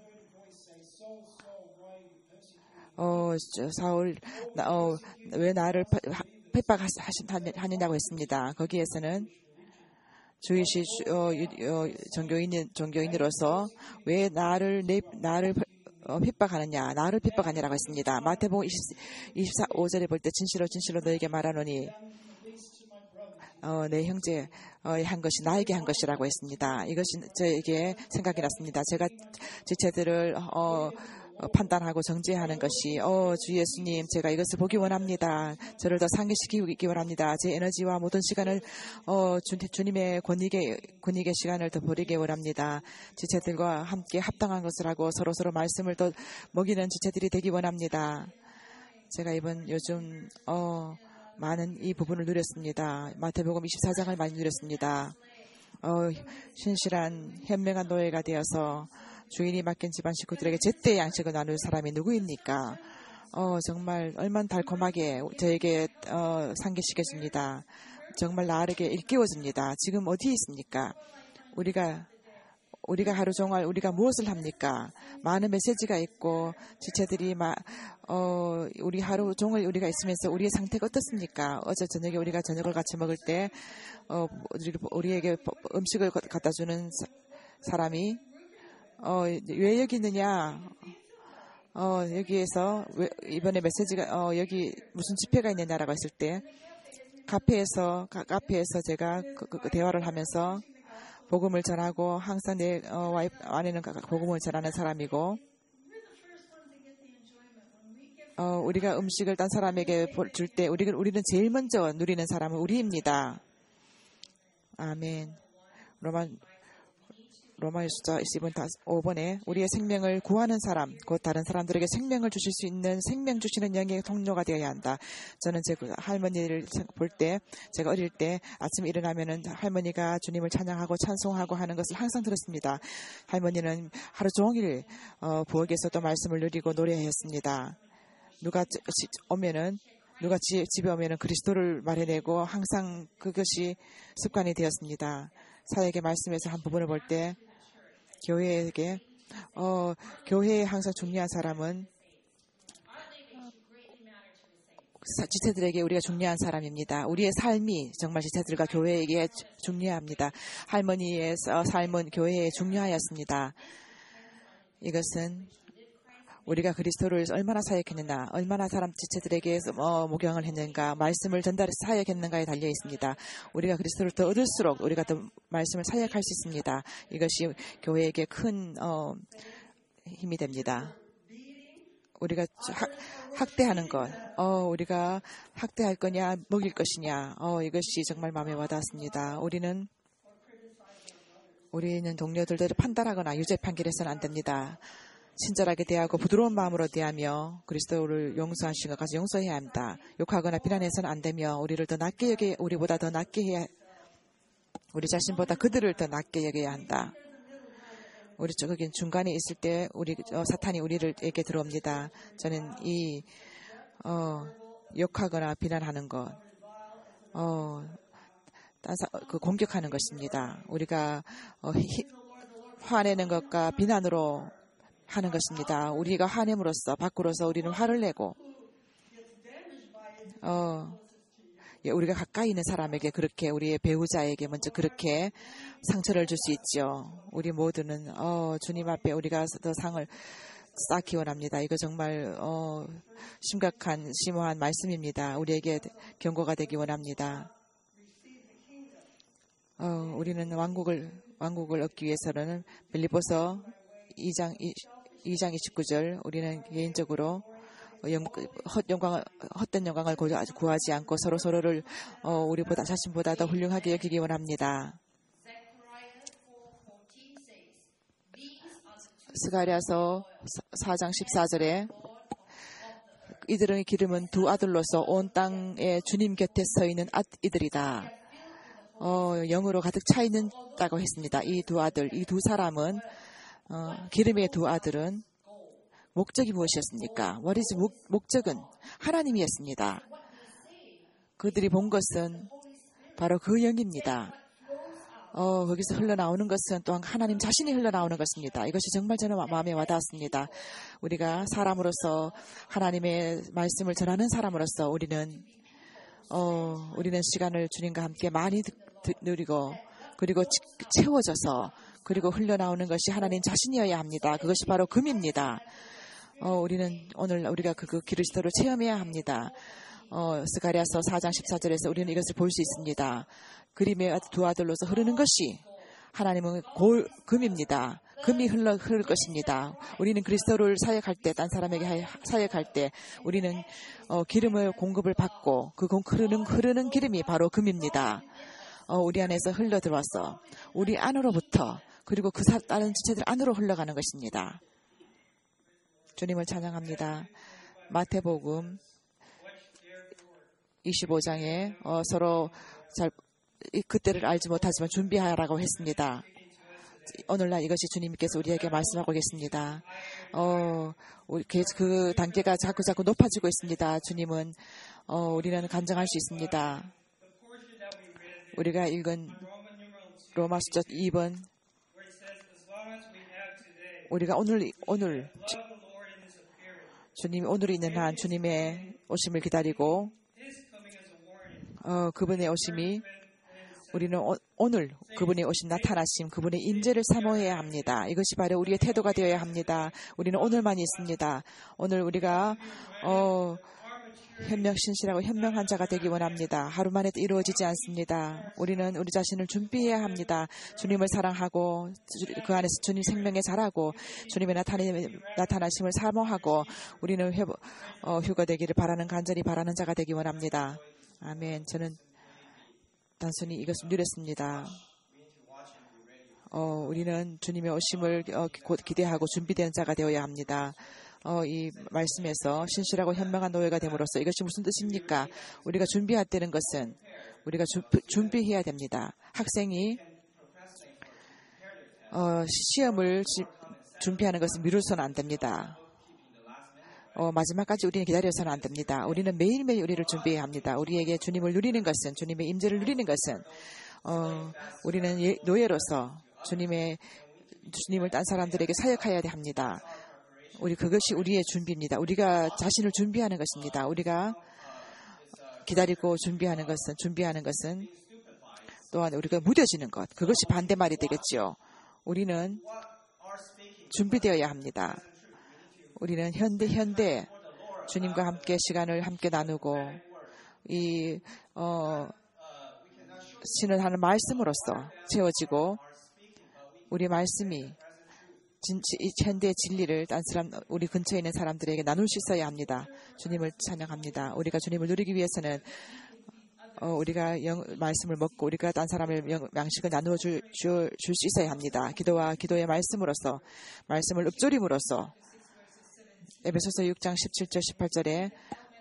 사울 왜 나를 핍박하느냐고 했습니다. 거기에서는 주이시 종교인으로서 왜 나를 핍박하느냐, 나를 핍박하느냐고 했습니다. 마태복음 25절에 볼 때 진실로 너에게 말하노니 내 형제 한 것이 나에게 한 것이라고 했습니다. 이것이 저에게 생각이 났습니다. 제가 지체들을 판단하고 정죄하는 것이 주 예수님 제가 이것을 보기 원합니다. 저를 더 상기시키기 원합니다. 제 에너지와 모든 시간을 주님의 권익의 시간을 더 버리기 원합니다. 지체들과 함께 합당한 것을 하고 서로 말씀을 더 먹이는 지체들이 되기 원합니다. 제가 요즘 많은 이 부분을 누렸습니다. 마태복음 24장을 많이 누렸습니다. 신실한 현명한 노예가 되어서 주인이 맡긴 집안 식구들에게 제때 양식을 나눌 사람이 누구입니까? 정말 얼마나 달콤하게 저에게 상기시켜줍니다. 정말 나에게 일깨워줍니다. 지금 어디에 있습니까? 우리가 하루 종일 우리가 무엇을 합니까? 많은 메시지가 있고 지체들이 우리 하루 종일 우리가 있으면서 우리의 상태가 어떻습니까? 어제 저녁에 우리가 저녁을 같이 먹을 때 우리에게 음식을 갖다 주는 사람이 왜 여기 있느냐? 여기에서 이번에 메시지가 여기 무슨 집회가 있느냐라고 했을 때 카페에서 제가 그 대화를 하면서 복음을 전하고 항상 내 와이프 아내는 복음을 전하는 사람이고 우리가 음식을 딴 사람에게 줄 때 우리는 제일 먼저 누리는 사람은 우리입니다. 아멘. 로마서 15번에 우리의 생명을 구하는 사람, 곧 다른 사람들에게 생명을 주실 수 있는 생명 주시는 영의 통로가 되어야 한다. 저는 제 할머니를 볼 때, 제가 어릴 때 아침에 일어나면은 할머니가 주님을 찬양하고 찬송하고 하는 것을 항상 들었습니다. 할머니는 하루 종일 부엌에서도 말씀을 누리고 노래했습니다. 누가 집에 오면은 그리스도를 말해내고 항상 그것이 습관이 되었습니다. 사역의 말씀에서 한 부분을 볼 때 교회에 항상 중요한 사람은 지체들에게 우리가 중요한 사람입니다. 우리의 삶이 정말 지체들과 교회에게 중요합니다. 할머니의 삶은 교회에 중요하였습니다. 이것은 우리가 그리스도를 얼마나 사역했느냐, 얼마나 사람 지체들에게 목양을 했는가, 말씀을 전달해서 사역했는가에 달려 있습니다. 우리가 그리스도를 더 얻을수록 우리가 더 말씀을 사역할 수 있습니다. 이것이 교회에게 큰 힘이 됩니다. 우리가 학대하는 것, 우리가 학대할 거냐, 먹일 것이냐, 이것이 정말 마음에 와닿았습니다. 우리는 동료들을 판단하거나 유죄 판결해서는 안 됩니다. 친절하게 대하고 부드러운 마음으로 대하며 그리스도를 용서하신 것 같이 용서해야 합니다. 욕하거나 비난해서는 안 되며 우리보다 더 낫게 해야, 우리 자신보다 그들을 더 낫게 여겨야 한다. 우리 거긴 중간에 있을 때 사탄이 우리에게 들어옵니다. 저는 욕하거나 비난하는 것, 공격하는 것입니다. 우리가 화내는 것과 비난으로 하는 것입니다. 우리가 화냄으로써 밖으로서 우리는 화를 내고 우리가 가까이 있는 사람에게 그렇게 우리의 배우자에게 먼저 그렇게 상처를 줄 수 있죠. 우리 모두는 주님 앞에 우리가 더 상을 쌓기 원합니다. 이거 정말 심각한 심오한 말씀입니다. 우리에게 경고가 되기 원합니다. 우리는 왕국을 얻기 위해서는 빌립보서 2장 29절 우리는 개인적으로 헛된 영광을 구하지 않고 서로를 우리보다 자신보다 더 훌륭하게 여기기 원합니다. 스가랴서 4장 14절에 이들의 기름은 두 아들로서 온 땅에 주님 곁에 서 있는 이들이다. 영으로 가득 차 있다고 했습니다. 이 두 아들, 이 두 사람은 기름의 두 아들은 목적이 무엇이었습니까? 목적은 하나님이었습니다. 그들이 본 것은 바로 그 영입니다. 거기서 흘러나오는 것은 또한 하나님 자신이 흘러나오는 것입니다. 이것이 정말 저는 마음에 와닿았습니다. 우리가 사람으로서 하나님의 말씀을 전하는 사람으로서 우리는 시간을 주님과 함께 많이 누리고 그리고 채워져서 그리고 흘러나오는 것이 하나님 자신이어야 합니다. 그것이 바로 금입니다. 우리는 오늘 우리가 그 그리스도를 체험해야 합니다. 스가랴서 4장 14절에서 우리는 이것을 볼 수 있습니다. 그림의 두 아들로서 흐르는 것이 하나님은 금입니다. 금이 흐를 것입니다. 우리는 그리스도를 사역할 때, 딴 사람에게 사역할 때 우리는 기름을 공급을 받고 그 흐르는 기름이 바로 금입니다. 우리 안에서 흘러 들어와서 우리 안으로부터 그리고 다른 지체들 안으로 흘러가는 것입니다. 주님을 찬양합니다. 마태복음 25장에 서로 그때를 알지 못하지만 준비하라고 했습니다. 오늘날 이것이 주님께서 우리에게 말씀하고 계십니다. 그 단계가 자꾸 높아지고 있습니다. 주님은 우리는 간증할 수 있습니다. 우리가 읽은 로마서 2번 우리가 오늘 주님 오늘 있는 한 주님의 오심을 기다리고 그분의 오심이 우리는 오늘 그분의 오신 나타나심 그분의 인재를 사모해야 합니다. 이것이 바로 우리의 태도가 되어야 합니다. 우리는 오늘만 있습니다. 오늘 우리가 신실하고 현명한 자가 되기 원합니다. 하루 만에 이루어지지 않습니다. 우리는 우리 자신을 준비해야 합니다. 주님을 사랑하고 그 안에서 주님 생명에 자라고 주님의 나타나심을 사모하고 우리는 휴거되기를 간절히 바라는 자가 되기 원합니다. 아멘. 저는 단순히 이것을 누렸습니다. 우리는 주님의 오심을 곧 기대하고 준비된 자가 되어야 합니다. 이 말씀에서 신실하고 현명한 노예가 됨으로써 이것이 무슨 뜻입니까? 우리가 준비할 때는 것은 우리가 준비해야 됩니다. 학생이 시험을 준비하는 것은 미룰서는 안 됩니다. 마지막까지 우리는 기다려서는 안 됩니다. 우리는 매일매일 우리를 준비해야 합니다. 우리에게 주님을 누리는 것은 주님의 임재를 누리는 것은 우리는 노예로서 주님을 딴 사람들에게 사역해야 합니다. 그것이 우리의 준비입니다. 우리가 자신을 준비하는 것입니다. 우리가 기다리고 준비하는 것은 또한 우리가 무뎌지는 것. 그것이 반대말이 되겠죠. 우리는 준비되어야 합니다. 우리는 현대 주님과 함께 시간을 함께 나누고 신을 하는 말씀으로써 채워지고 우리 말씀이 이 현대의 진리를 우리 근처에 있는 사람들에게 나눌 수 있어야 합니다. 주님을 찬양합니다. 우리가 주님을 누리기 위해서는 우리가 말씀을 먹고 우리가 딴 사람의 양식을 나누어 줄 수 있어야 합니다. 기도의 말씀으로써 말씀을 읊조림으로써 에베소서 6장 17절 18절에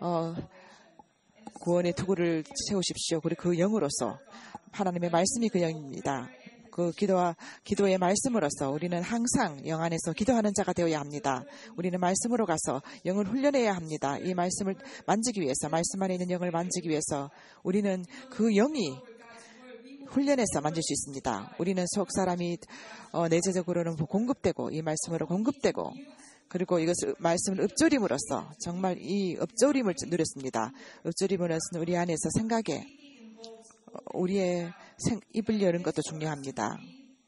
구원의 투구를 세우십시오. 그리고 그 영으로서 하나님의 말씀이 그 영입니다. 그 기도의 말씀으로써 우리는 항상 영 안에서 기도하는 자가 되어야 합니다. 우리는 말씀으로 가서 영을 훈련해야 합니다. 이 말씀을 만지기 위해서 말씀 안에 있는 영을 만지기 위해서 우리는 그 영이 훈련해서 만질 수 있습니다. 우리는 속 사람이 내재적으로는 공급되고 이 말씀으로 공급되고 그리고 이것을 말씀을 읊조림으로써 정말 이 읊조림을 누렸습니다. 읊조림으로써 우리 안에서 생각에 우리의 입을 여는 것도 중요합니다.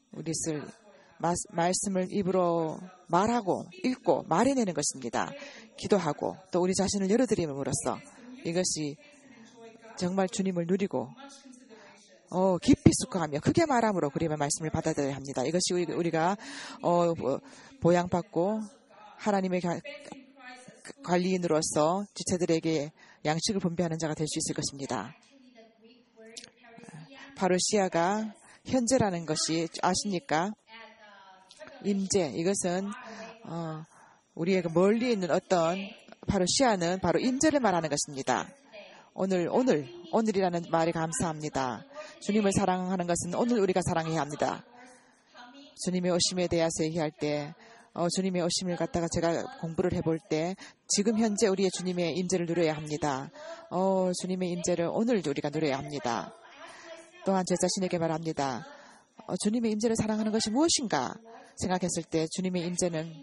말씀을 입으로 말하고 읽고 말해내는 것입니다. 기도하고 또 우리 자신을 열어드림으로써 이것이 정말 주님을 누리고 깊이 숙고하며 크게 말함으로 그림의 말씀을 받아들여야 합니다. 이것이 우리가 보양받고 하나님의 관리인으로서 지체들에게 양식을 분배하는 자가 될 수 있을 것입니다. 파루시아가 현재라는 것이 아십니까? 임재, 이것은 우리의 멀리 있는 어떤 파루시아는 바로 임재를 말하는 것입니다. 오늘이라는 말이 감사합니다. 주님을 사랑하는 것은 오늘 우리가 사랑해야 합니다. 주님의 오심에 대해서 얘기할 때 주님의 오심을 갖다가 제가 공부를 해볼 때 지금 현재 우리의 주님의 임재를 누려야 합니다. 주님의 임재를 오늘 우리가 누려야 합니다. 또한 제 자신에게 말합니다. 주님의 임재를 사랑하는 것이 무엇인가 생각했을 때 주님의 임재는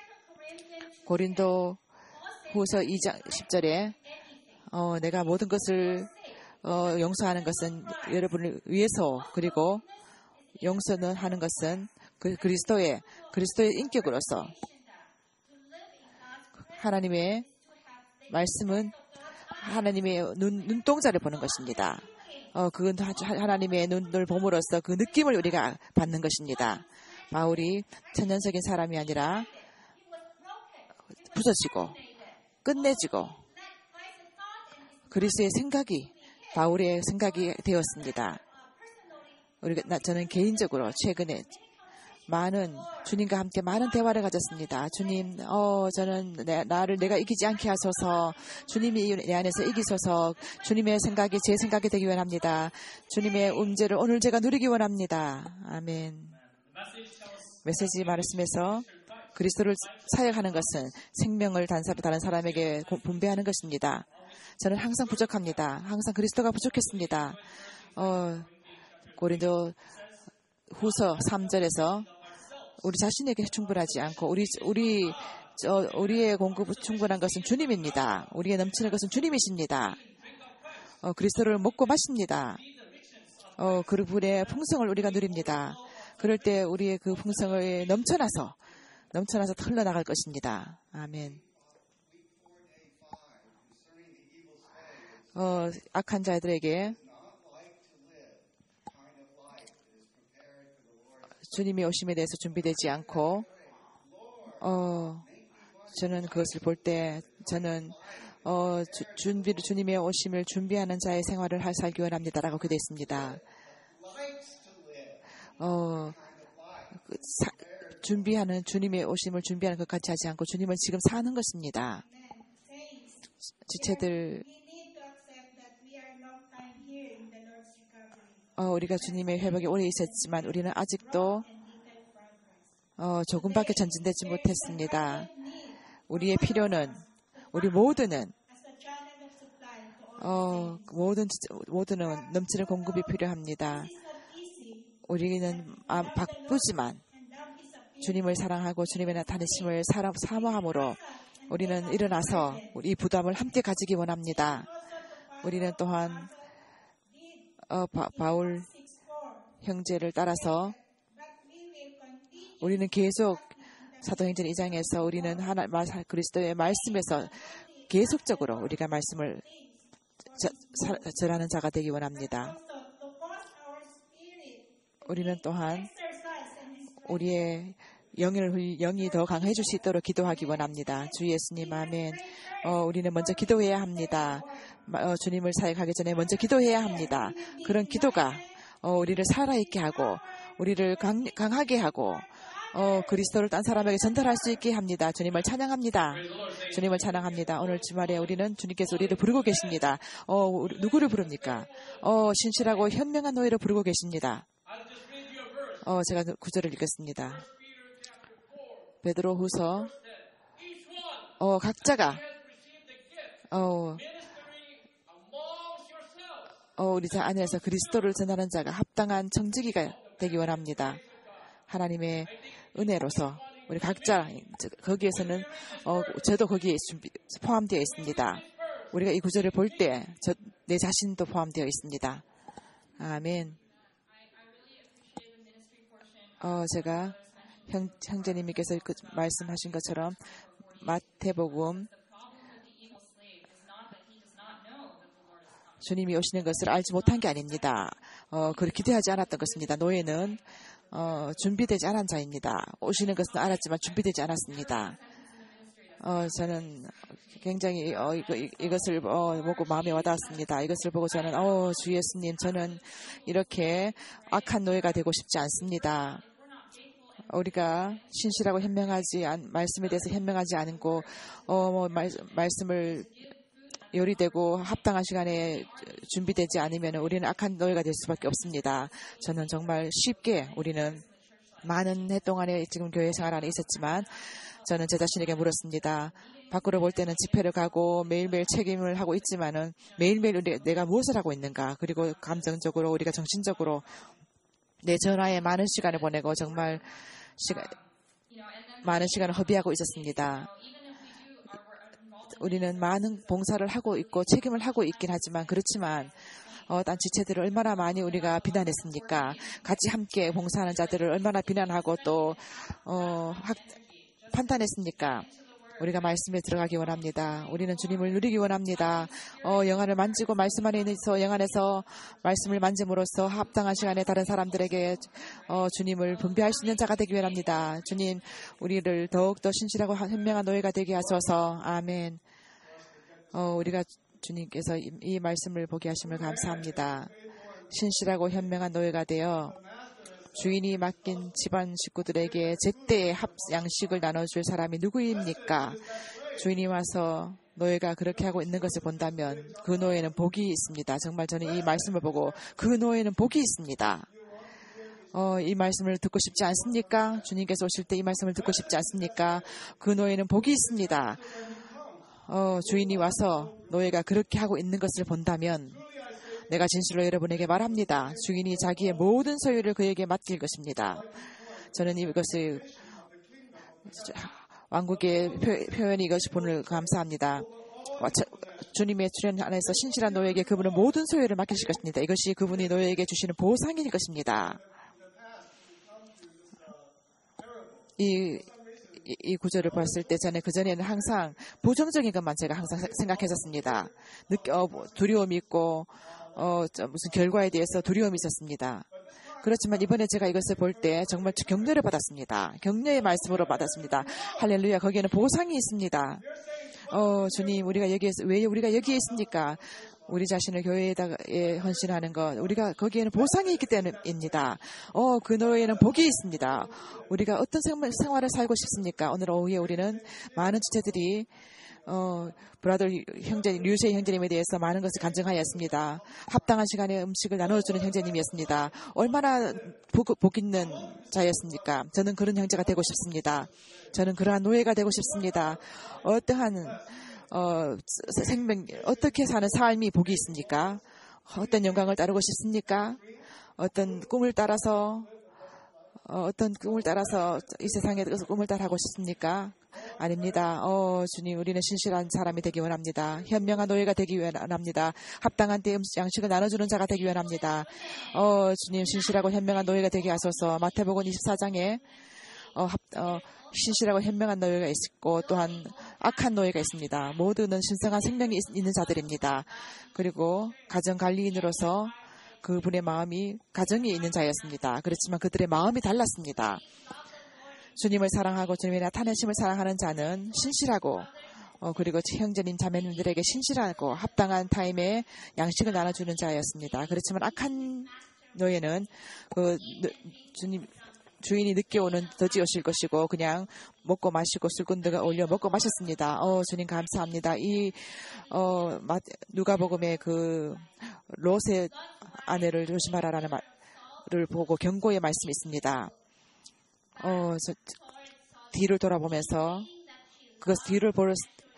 고린도 후서 2장 10절에 내가 모든 것을 용서하는 것은 여러분을 위해서 그리고 용서는 하는 것은 그리스도의 인격으로서 하나님의 말씀은 하나님의 눈동자를 보는 것입니다. 그건 하나님의 눈을 봄으로써 그 느낌을 우리가 받는 것입니다. 바울이 천연적인 사람이 아니라 부서지고 끝내지고 그리스도의 생각이 바울의 생각이 되었습니다. 저는 개인적으로 최근에 주님과 함께 많은 대화를 가졌습니다. 주님, 저는 내가 이기지 않게 하소서. 주님이 내 안에서 이기소서. 주님의 생각이 제 생각이 되기 원합니다. 주님의 임재를 오늘 제가 누리기 원합니다. 아멘. 메시지 말씀에서 그리스도를 사역하는 것은 생명을 다른 사람에게 분배하는 것입니다. 저는 항상 부족합니다. 항상 그리스도가 부족했습니다. 고린도 후서 3절에서 우리 자신에게 충분하지 않고 우리의 공급 충분한 것은 주님입니다. 우리의 넘치는 것은 주님이십니다. 그리스도를 먹고 마십니다. 그분의 풍성을 우리가 누립니다. 그럴 때 우리의 그 풍성을 넘쳐나서 흘러나갈 것입니다. 아멘. 악한 자들에게 주님의 오심에 대해서 준비되지 않고 저는 그것을 볼 때 저는 주님의 오심을 준비하는 자의 생활을 살기 원합니다라고 기도했습니다. 주님의 오심을 준비하는 것까지 하지 않고 주님을 지금 사는 것입니다. 지체들 우리가 주님의 회복에 오래 있었지만 우리는 아직도 조금밖에 전진되지 못했습니다. 우리의 필요는 우리 모두는 넘치는 공급이 필요합니다. 우리는 바쁘지만 주님을 사랑하고 주님의 나타내심을 사모함으로 우리는 일어나서 이 부담을 함께 가지기 원합니다. 우리는 또한 바울 형제를 따라서 우리는 계속 사도행전 2장에서 우리는 그리스도의 말씀에서 계속적으로 우리가 말씀을 전하는 자가 되기 원합니다. 우리는 또한 우리의 영이 더 강해질 수 있도록 기도하기 원합니다. 주 예수님 아멘. 우리는 먼저 기도해야 합니다. 주님을 사역하기 전에 먼저 기도해야 합니다. 그런 기도가 우리를 살아있게 하고 우리를 강하게 하고 그리스도를 딴 사람에게 전달할 수 있게 합니다. 주님을 찬양합니다. 주님을 찬양합니다. 오늘 주말에 우리는 주님께서 우리를 부르고 계십니다. 누구를 부릅니까? 신실하고 현명한 노예를 부르고 계십니다. 제가 구절을 읽겠습니다. 베드로후서 각자가 우리 자 안에서 그리스도를 전하는 자가 합당한 청지기가 되기 원합니다. 하나님의 은혜로서 우리 각자 거기에서는 저도 거기에 포함되어 있습니다. 우리가 이 구절을 볼 때 내 자신도 포함되어 있습니다. 아멘. 제가 형제님께서 말씀하신 것처럼 마태복음 주님이 오시는 것을 알지 못한 게 아닙니다. 그걸 기대하지 않았던 것입니다. 노예는 준비되지 않은 자입니다. 오시는 것은 알았지만 준비되지 않았습니다. 저는 굉장히 이것을 보고 마음에 와닿았습니다. 이것을 보고 저는 주 예수님, 저는 이렇게 악한 노예가 되고 싶지 않습니다. 우리가 신실하고 말씀에 대해서 현명하지 않고 말씀을 요리되고 합당한 시간에 준비되지 않으면 우리는 악한 노예가 될 수밖에 없습니다. 저는 정말 쉽게 우리는 많은 해 동안에 지금 교회 생활 안에 있었지만 저는 제 자신에게 물었습니다. 밖으로 볼 때는 집회를 가고 매일매일 책임을 하고 있지만은 매일매일 내가 무엇을 하고 있는가, 그리고 감정적으로 우리가 정신적으로 내 전화에 많은 시간을 보내고 정말 많은 시간을 허비하고 있었습니다. 우리는 많은 봉사를 하고 있고 책임을 하고 있긴 하지만 그렇지만 딴 지체들을 얼마나 많이 우리가 비난했습니까? 같이 함께 봉사하는 자들을 얼마나 비난하고 또 판단했습니까? 우리가 말씀에 들어가기 원합니다. 우리는 주님을 누리기 원합니다. 영안을 만지고 말씀 안에서 영안에서 말씀을 만짐으로써 합당한 시간에 다른 사람들에게 주님을 분배할 수 있는 자가 되기 원합니다. 주님, 우리를 더욱더 신실하고 현명한 노예가 되게 하소서. 아멘. 우리가 주님께서 이 말씀을 보게 하심을 감사합니다. 신실하고 현명한 노예가 되어 주인이 맡긴 집안 식구들에게 제때에 양식을 나눠줄 사람이 누구입니까? 주인이 와서 노예가 그렇게 하고 있는 것을 본다면 그 노예는 복이 있습니다. 정말 저는 이 말씀을 보고 그 노예는 복이 있습니다. 이 말씀을 듣고 싶지 않습니까? 주님께서 오실 때 이 말씀을 듣고 싶지 않습니까? 그 노예는 복이 있습니다. 주인이 와서 노예가 그렇게 하고 있는 것을 본다면 내가 진실로 여러분에게 말합니다. 주인이 자기의 모든 소유를 그에게 맡길 것입니다. 저는 이것을 왕국의 표현이 이것이 본을 감사합니다. 주님의 출현 안에서 신실한 노예에게 그분은 모든 소유를 맡기실 것입니다. 이것이 그분이 노예에게 주시는 보상일 것입니다. 이 구절을 봤을 때 저는 그전에는 항상 부정적인 것만 제가 항상 생각했었습니다. 두려움이 있고 무슨 결과에 대해서 두려움이 있었습니다. 그렇지만 이번에 제가 이것을 볼 때 정말 격려를 받았습니다. 격려의 말씀으로 받았습니다. 할렐루야. 거기에는 보상이 있습니다. 주님, 왜 우리가 여기에 있습니까? 우리 자신을 교회에 헌신하는 것, 우리가 거기에는 보상이 있기 때문입니다. 그 노예에는 복이 있습니다. 우리가 어떤 생활을 살고 싶습니까? 오늘 오후에 우리는 많은 지체들이 브라더 형제, 류세 형제님에 대해서 많은 것을 간증하였습니다. 합당한 시간에 음식을 나눠주는 형제님이었습니다. 얼마나 복 있는 자였습니까? 저는 그런 형제가 되고 싶습니다. 저는 그러한 노예가 되고 싶습니다. 어떠한 어떻게 사는 삶이 복이 있습니까? 어떤 영광을 따르고 싶습니까? 어떤 꿈을 따라서 이 세상에 꿈을 따라하고 싶습니까? 아닙니다. 주님, 우리는 신실한 사람이 되기 원합니다. 현명한 노예가 되기 원합니다. 합당한 때 양식을 나눠주는 자가 되기 원합니다. 주님, 신실하고 현명한 노예가 되게 하소서. 마태복음 24장에 신실하고 현명한 노예가 있고 또한 악한 노예가 있습니다. 모두는 신성한 생명이 있는 자들입니다. 그리고 가정관리인으로서 그분의 마음이 가정에 있는 자였습니다. 그렇지만 그들의 마음이 달랐습니다. 주님을 사랑하고 주님의 나타내심을 사랑하는 자는 신실하고 그리고 형제님 자매님들에게 신실하고 합당한 타임에 양식을 나눠주는 자였습니다. 그렇지만 악한 노예는 주인이 늦게 오는 더지 오실 것이고 그냥 먹고 마시고 술꾼들과 어울려 먹고 마셨습니다. 주님 감사합니다. 누가복음의 그 롯의 아내를 조심하라라는 말을 보고 경고의 말씀이 있습니다. 뒤를 돌아보면서 뒤를 볼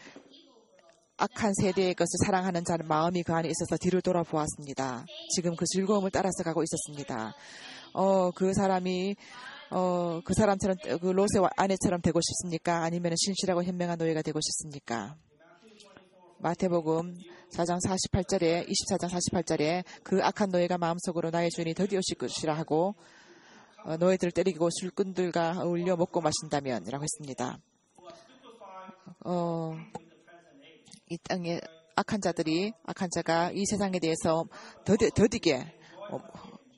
악한 세대의 것을 사랑하는 자는 마음이 그 안에 있어서 뒤를 돌아보았습니다. 지금 그 즐거움을 따라서 가고 있었습니다. 그 사람처럼 그 롯의 아내처럼 되고 싶습니까? 아니면 신실하고 현명한 노예가 되고 싶습니까? 마태복음 24장 48절에 그 악한 노예가 마음속으로 나의 주인이 드디어 오실 것이라 하고 노예들을 때리고 술꾼들과 어울려 먹고 마신다면 이라고 했습니다. 이 땅에 악한 자가 이 세상에 대해서 더디게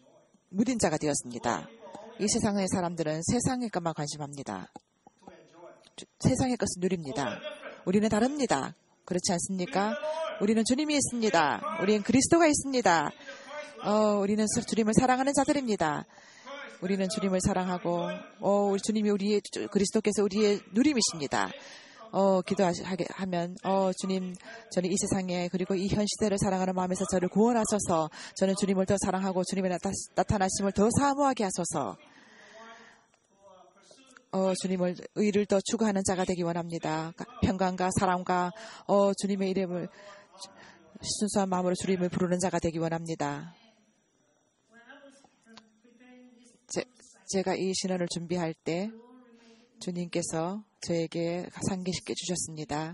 무딘 자가 되었습니다. 이 세상의 사람들은 세상의 것만 관심합니다. 세상의 것을 누립니다. 우리는 다릅니다. 그렇지 않습니까? 우리는 주님이 있습니다. 우리는 그리스도가 있습니다. 우리는 주님을 사랑하는 자들입니다. 우리는 주님을 사랑하고 우리 주님이 그리스도께서 우리의 누림이십니다. 기도하게 하면 주님, 저는 이 세상에 그리고 이 현 시대를 사랑하는 마음에서 저를 구원하소서. 저는 주님을 더 사랑하고 주님의 나타나심을 더 사모하게 하소서. 주님을 의를 더 추구하는 자가 되기 원합니다. 평강과 사랑과 주님의 이름을 순수한 마음으로 주님을 부르는 자가 되기 원합니다. 제가 이 신언을 준비할 때 주님께서 저에게 상기시켜 주셨습니다.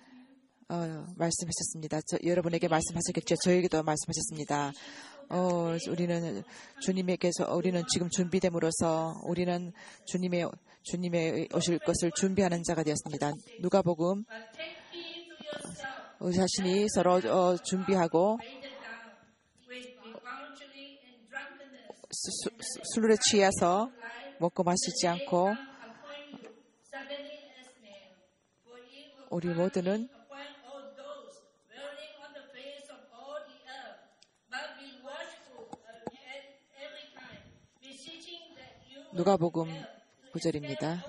말씀하셨습니다. 여러분에게 말씀하셨겠죠. 저에게도 말씀하셨습니다. 우리는 주님에게서 우리는 지금 준비됨으로써 우리는 주님의 오실 것을 준비하는 자가 되었습니다. 누가복음 자신이 서로 준비하고 술에 취해서 먹고 마시지 않고 우리 모두는 누가복음 9절입니다.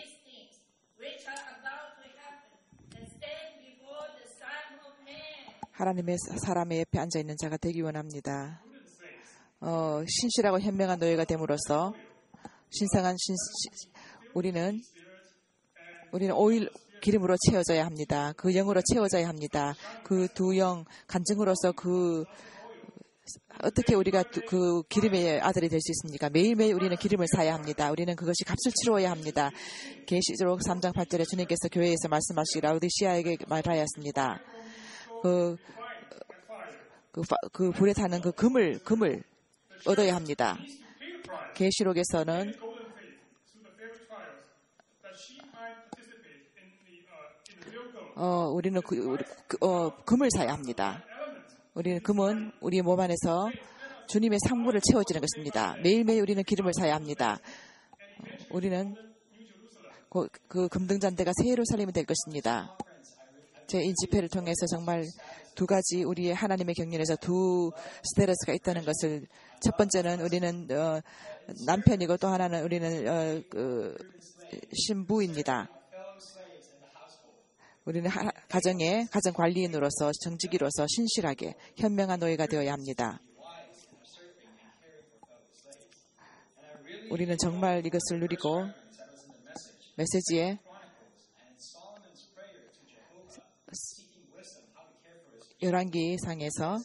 하나님의 사람의 옆에 앉아 있는 자가 되기 원합니다. 신실하고 현명한 노예가 됨으로써 우리는 오일 기름으로 채워져야 합니다. 그 영으로 채워져야 합니다. 그 두 영 간증으로서 어떻게 우리가 그 기름의 아들이 될 수 있습니까? 매일매일 우리는 기름을 사야 합니다. 우리는 그것이 값을 치러야 합니다. 계시록 3장 8절에 주님께서 교회에서 말씀하시기 라우디시아에게 말하였습니다. 그 불에 타는 그 금을 얻어야 합니다. 계시록에서는 우리는 금을 사야 합니다. 우리는 금은 우리의 몸 안에서 주님의 상부를 채워지는 것입니다. 매일매일 우리는 기름을 사야 합니다. 우리는 그 금등잔대가 새 예루살렘이 될 것입니다. 제 인집회를 통해서 정말 두 가지 우리의 하나님의 경륜에서 두 스테레스가 있다는 것을 첫 번째는 우리는 남편이고 또 하나는 우리는 신부입니다. 우리는 가정 관리인으로서 정직이로서 신실하게 현명한 노예가 되어야 합니다. 우리는 정말 이것을 누리고 메시지에 열왕기상에서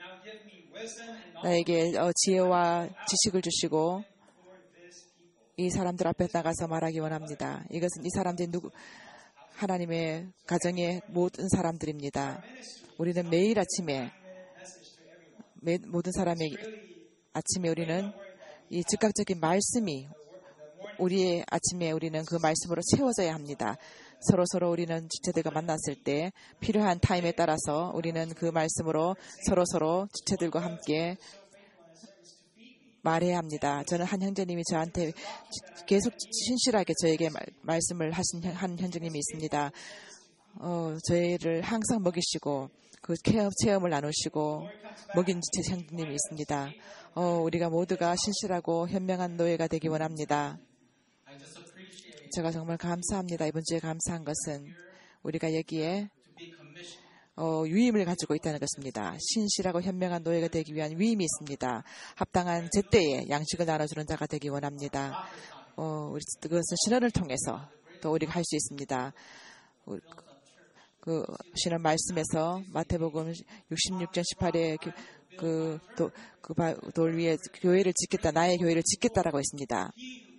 나에게 지혜와 지식을 주시고 이 사람들 앞에 나가서 말하기 원합니다. 이것은 이 사람들이 하나님의 가정의 모든 사람들입니다. 우리는 매일 아침에 모든 사람의 아침에 우리는 이 즉각적인 말씀이 우리의 아침에 우리는 그 말씀으로 채워져야 합니다. 서로 우리는 지체들과 만났을 때 필요한 타임에 따라서 우리는 그 말씀으로 서로 지체들과 함께 말해야 합니다. 저는 한 형제님이 저한테 계속 신실하게 저에게 말씀을 하신 한 형제님이 있습니다. 저희를 항상 먹이시고 그 체험을 나누시고 먹인 제 형제님이 있습니다. 우리가 모두가 신실하고 현명한 노예가 되기 원합니다. 제가 정말 감사합니다. 이번 주에 감사한 것은 우리가 여기에 위임을 가지고 있다는 것입니다. 신실하고 현명한 노예가 되기 위한 위임이 있습니다. 합당한 제때에 양식을 나눠주는 자가 되기 원합니다. 그것은 신언을 통해서 또 우리가 할 수 있습니다. 그 신언 말씀에서 마태복음 66장 18에 돌 위에 교회를 짓겠다, 나의 교회를 짓겠다라고 했습니다.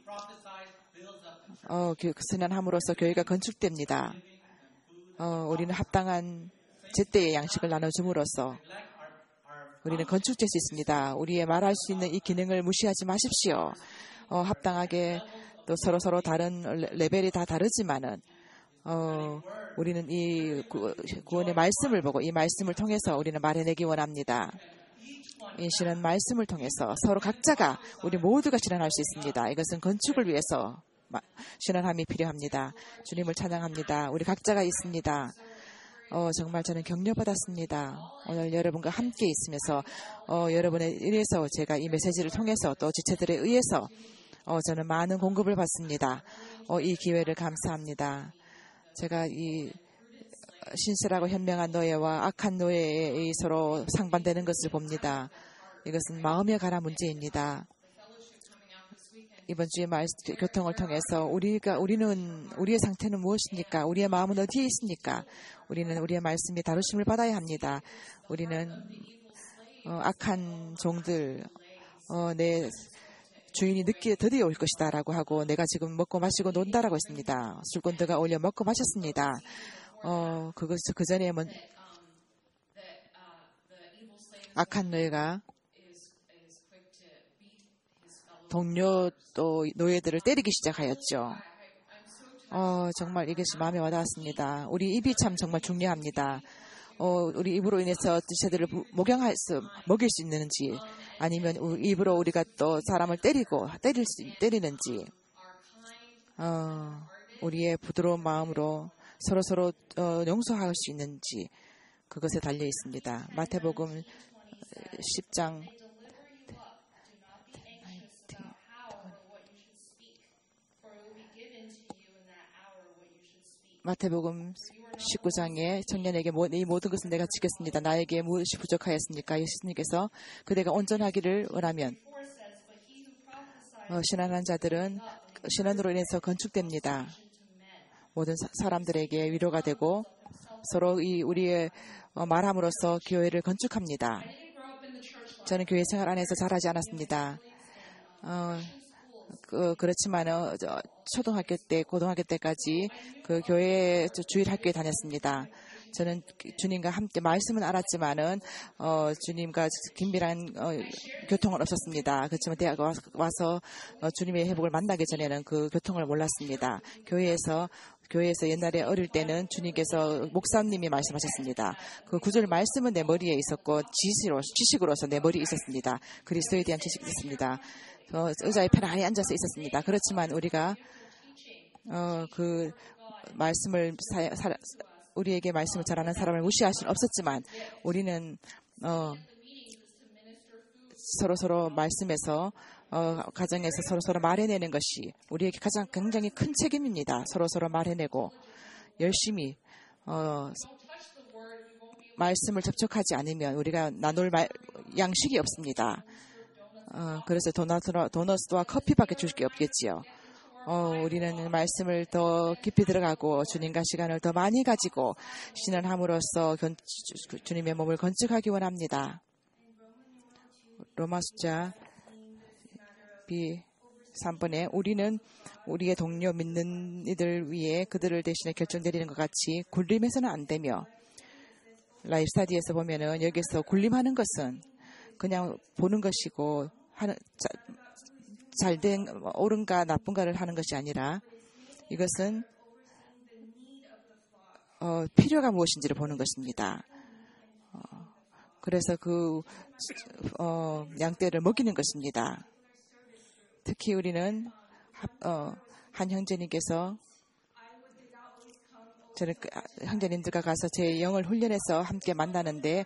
그 선언함으로써 교회가 건축됩니다. 우리는 합당한 제때의 양식을 나눠줌으로써 우리는 건축될 수 있습니다. 우리의 말할 수 있는 이 기능을 무시하지 마십시오. 합당하게 또 서로 다른 레벨이 다 다르지만은 우리는 이 구원의 말씀을 보고 이 말씀을 통해서 우리는 말해내기 원합니다. 이 신앙 말씀을 통해서 서로 각자가 우리 모두가 실현할 수 있습니다. 이것은 건축을 위해서 신앙함이 필요합니다. 주님을 찬양합니다. 우리 각자가 있습니다. 정말 저는 격려받았습니다. 오늘 여러분과 함께 있으면서 여러분에 의해서 제가 이 메시지를 통해서 또 지체들에 의해서 저는 많은 공급을 받습니다. 이 기회를 감사합니다. 제가 이 신실하고 현명한 노예와 악한 노예의 서로 상반되는 것을 봅니다. 이것은 마음에 관한 문제입니다. 이번 주에 교통을 통해서 우리는 우리의 상태는 무엇입니까? 우리의 마음은 어디에 있습니까? 우리는 우리의 말씀이 다루심을 받아야 합니다. 우리는 악한 종들 내 주인이 늦게 드디어 올 것이다라고 하고 내가 지금 먹고 마시고 논다라고 했습니다. 술꾼들가 올려 먹고 마셨습니다. 그 전에 악한 노예가 동료 또 노예들을 때리기 시작하였죠. 정말 이것이 마음에 와닿았습니다. 우리 입이 참 정말 중요합니다. 우리 입으로 인해서 지체들을 먹일 수 있는지 아니면 입으로 우리가 또 사람을 때리는지 우리의 부드러운 마음으로 서로 용서할 수 있는지 그것에 달려 있습니다. 마태복음 10장 마태복음 19장에 청년에게 이 모든 것은 내가 지켰습니다. 나에게 무엇이 부족하였습니까? 예수님께서 그대가 온전하기를 원하면 신앙한 자들은 신앙으로 인해서 건축됩니다. 모든 사람들에게 위로가 되고 서로 우리의 말함으로써 교회를 건축합니다. 저는 교회 생활 안에서 자라지 않았습니다. 그렇지만 초등학교 때, 고등학교 때까지 그 교회 주일 학교에 다녔습니다. 저는 주님과 함께 말씀은 알았지만은 주님과 긴밀한 교통은 없었습니다. 그렇지만 대학 와서 주님의 회복을 만나기 전에는 그 교통을 몰랐습니다. 교회에서 옛날에 어릴 때는 주님께서 목사님이 말씀하셨습니다. 그 구절 말씀은 내 머리에 있었고 지식으로서 내 머리에 있었습니다. 그리스도에 대한 지식이 있었습니다. 의자에 편안히 앉아서 있었습니다. 그렇지만 우리가 그 말씀을 우리에게 말씀을 잘하는 사람을 무시할 수는 없었지만 우리는 서로 말씀에서 가정에서 서로 말해내는 것이 우리에게 굉장히 큰 책임입니다. 서로 말해내고 열심히 말씀을 접촉하지 않으면 우리가 나눌 양식이 없습니다. 그래서 도너스와 커피밖에 줄 게 없겠지요. 우리는 말씀을 더 깊이 들어가고 주님과 시간을 더 많이 가지고 신앙함으로써 주님의 몸을 건축하기 원합니다. 로마 숫자 3번에 우리는 우리의 동료 믿는 이들 위해 그들을 대신해 결정 내리는 것 같이 굴림해서는 안 되며 라이프 스타디에서 보면은 여기서 굴림하는 것은 그냥 보는 것이고 잘된 옳은가 나쁜가를 하는 것이 아니라 이것은 필요가 무엇인지를 보는 것입니다. 그래서 그 양떼를 먹이는 것입니다. 특히 우리는 한 형제님께서 저는 형제님들과 가서 제 영을 훈련해서 함께 만나는데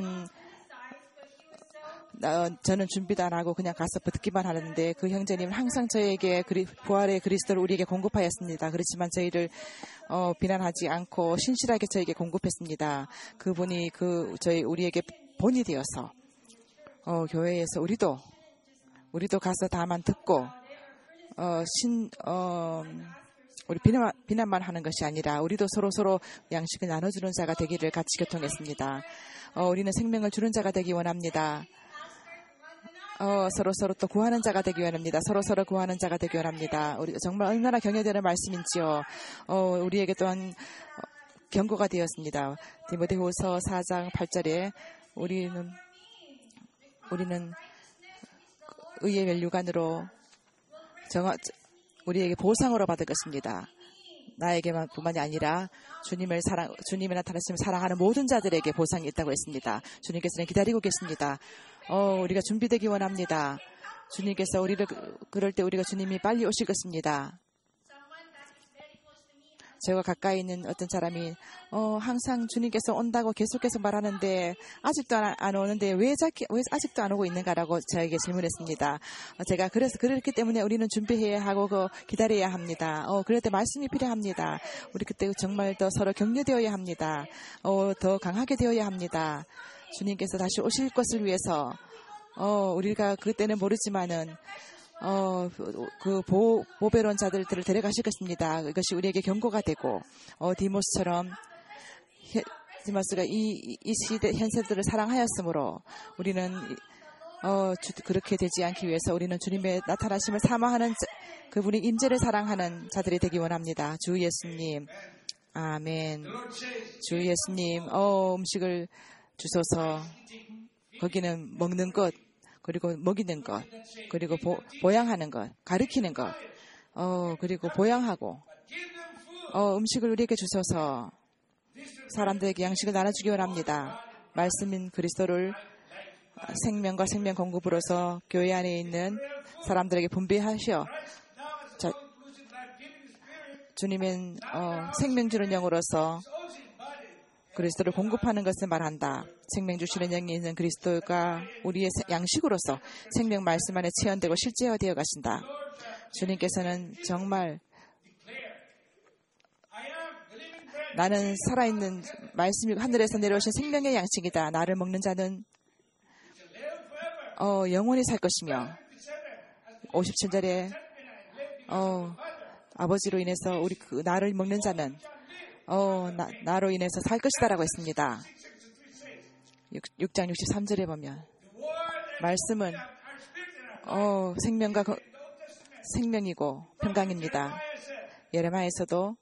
저는 준비도 안 하고 그냥 가서 듣기만 하는데 그 형제님은 항상 저에게 부활의 그리스도를 우리에게 공급하였습니다. 그렇지만 저희를 비난하지 않고 신실하게 저에게 공급했습니다. 그분이 우리에게 본이 되어서 교회에서 우리도 가서 다만 듣고 우리 비난만 하는 것이 아니라 우리도 서로 양식을 나눠주는 자가 되기를 같이 교통했습니다. 우리는 생명을 주는 자가 되기 원합니다. 서로 또 구하는 자가 되기 원합니다. 서로 구하는 자가 되기 원합니다. 우리 정말 얼마나 경외되는 말씀인지요. 우리에게 또한 경고가 되었습니다. 디모데후서 4장 8절에 우리는 의의 멸류관으로 우리에게 보상으로 받을 것입니다. 나에게만 뿐만이 아니라 주님의 나타나심을 사랑하는 모든 자들에게 보상이 있다고 했습니다. 주님께서는 기다리고 계십니다. 우리가 준비되기 원합니다. 주님께서 우리를 그럴 때 우리가 주님이 빨리 오실 것입니다. 제가 가까이 있는 어떤 사람이 항상 주님께서 온다고 계속해서 말하는데 아직도 안 오는데 왜 아직도 안 오고 있는가라고 저에게 질문했습니다. 제가 그렇기 때문에 우리는 준비해야 하고 기다려야 합니다. 그럴 때 말씀이 필요합니다. 우리 그때 정말 더 서로 격려되어야 합니다. 더 강하게 되어야 합니다. 주님께서 다시 오실 것을 위해서 우리가 그때는 모르지만은 그 보배로운 자들을 데려가실 것입니다. 이것이 우리에게 경고가 되고 디모스가 이 시대 현세들을 사랑하였으므로 우리는 그렇게 되지 않기 위해서 우리는 주님의 나타나심을 사모하는 그분의 임재를 사랑하는 자들이 되기 원합니다. 주 예수님, 아멘. 주 예수님, 음식을 주소서. 거기는 먹는 것, 그리고 먹이는 것, 그리고 보양하는 것, 가르치는 것, 그리고 보양하고, 음식을 우리에게 주셔서 사람들에게 양식을 나눠주기 원합니다. 말씀인 그리스도를 생명과 생명 공급으로서 교회 안에 있는 사람들에게 분배하시어 주님은 생명 주는 영으로서 그리스도를 공급하는 것을 말한다. 생명 주시는 영이 있는 그리스도가 우리의 양식으로서 생명 말씀 안에 체현되고 실제화되어 가신다. 주님께서는 정말 나는 살아있는 말씀이 하늘에서 내려오신 생명의 양식이다. 나를 먹는 자는 영원히 살 것이며 57절에 아버지로 인해서 나를 먹는 자는 나로 인해서 살 것이다라고 했습니다. 6장 63절에 보면 말씀은 생명이고 평강입니다. 예레미야에서도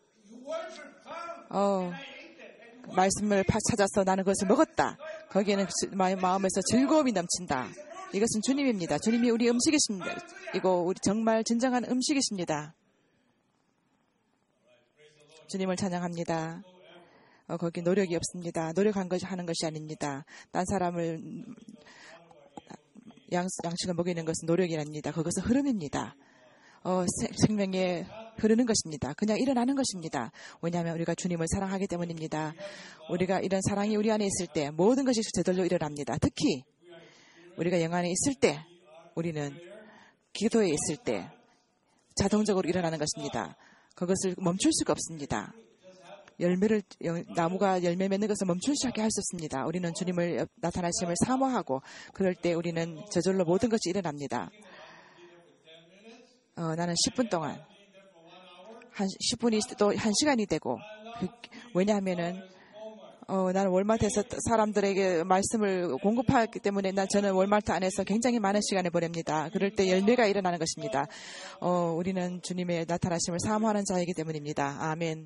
말씀을 찾아서 나는 그것을 먹었다. 거기에는 마음에서 즐거움이 넘친다. 이것은 주님입니다. 주님이 우리 음식이십니다. 이거 우리 정말 진정한 음식이십니다. 주님을 찬양합니다. 거기 노력이 없습니다. 하는 것이 아닙니다. 딴 사람을 양식을 먹이는 것은 노력이 아닙니다. 그것은 흐름입니다. 생명에 흐르는 것입니다. 그냥 일어나는 것입니다. 왜냐하면 우리가 주님을 사랑하기 때문입니다. 우리가 이런 사랑이 우리 안에 있을 때 모든 것이 저절로 일어납니다. 특히 우리가 영 안에 있을 때, 우리는 기도에 있을 때 자동적으로 일어나는 것입니다. 그것을 멈출 수가 없습니다. 나무가 열매 맺는 것을 멈출 수 없게 할 수 없습니다. 우리는 주님을 나타나심을 사모하고 그럴 때 우리는 저절로 모든 것이 일어납니다. 나는 10분 동안 10분이 또 1시간이 되고, 왜냐하면은 나는 월마트에서 사람들에게 말씀을 공급하기 때문에 저는 월마트 안에서 굉장히 많은 시간을 보냅니다. 그럴 때 열매가 일어나는 것입니다. 우리는 주님의 나타나심을 사모하는 자이기 때문입니다. 아멘.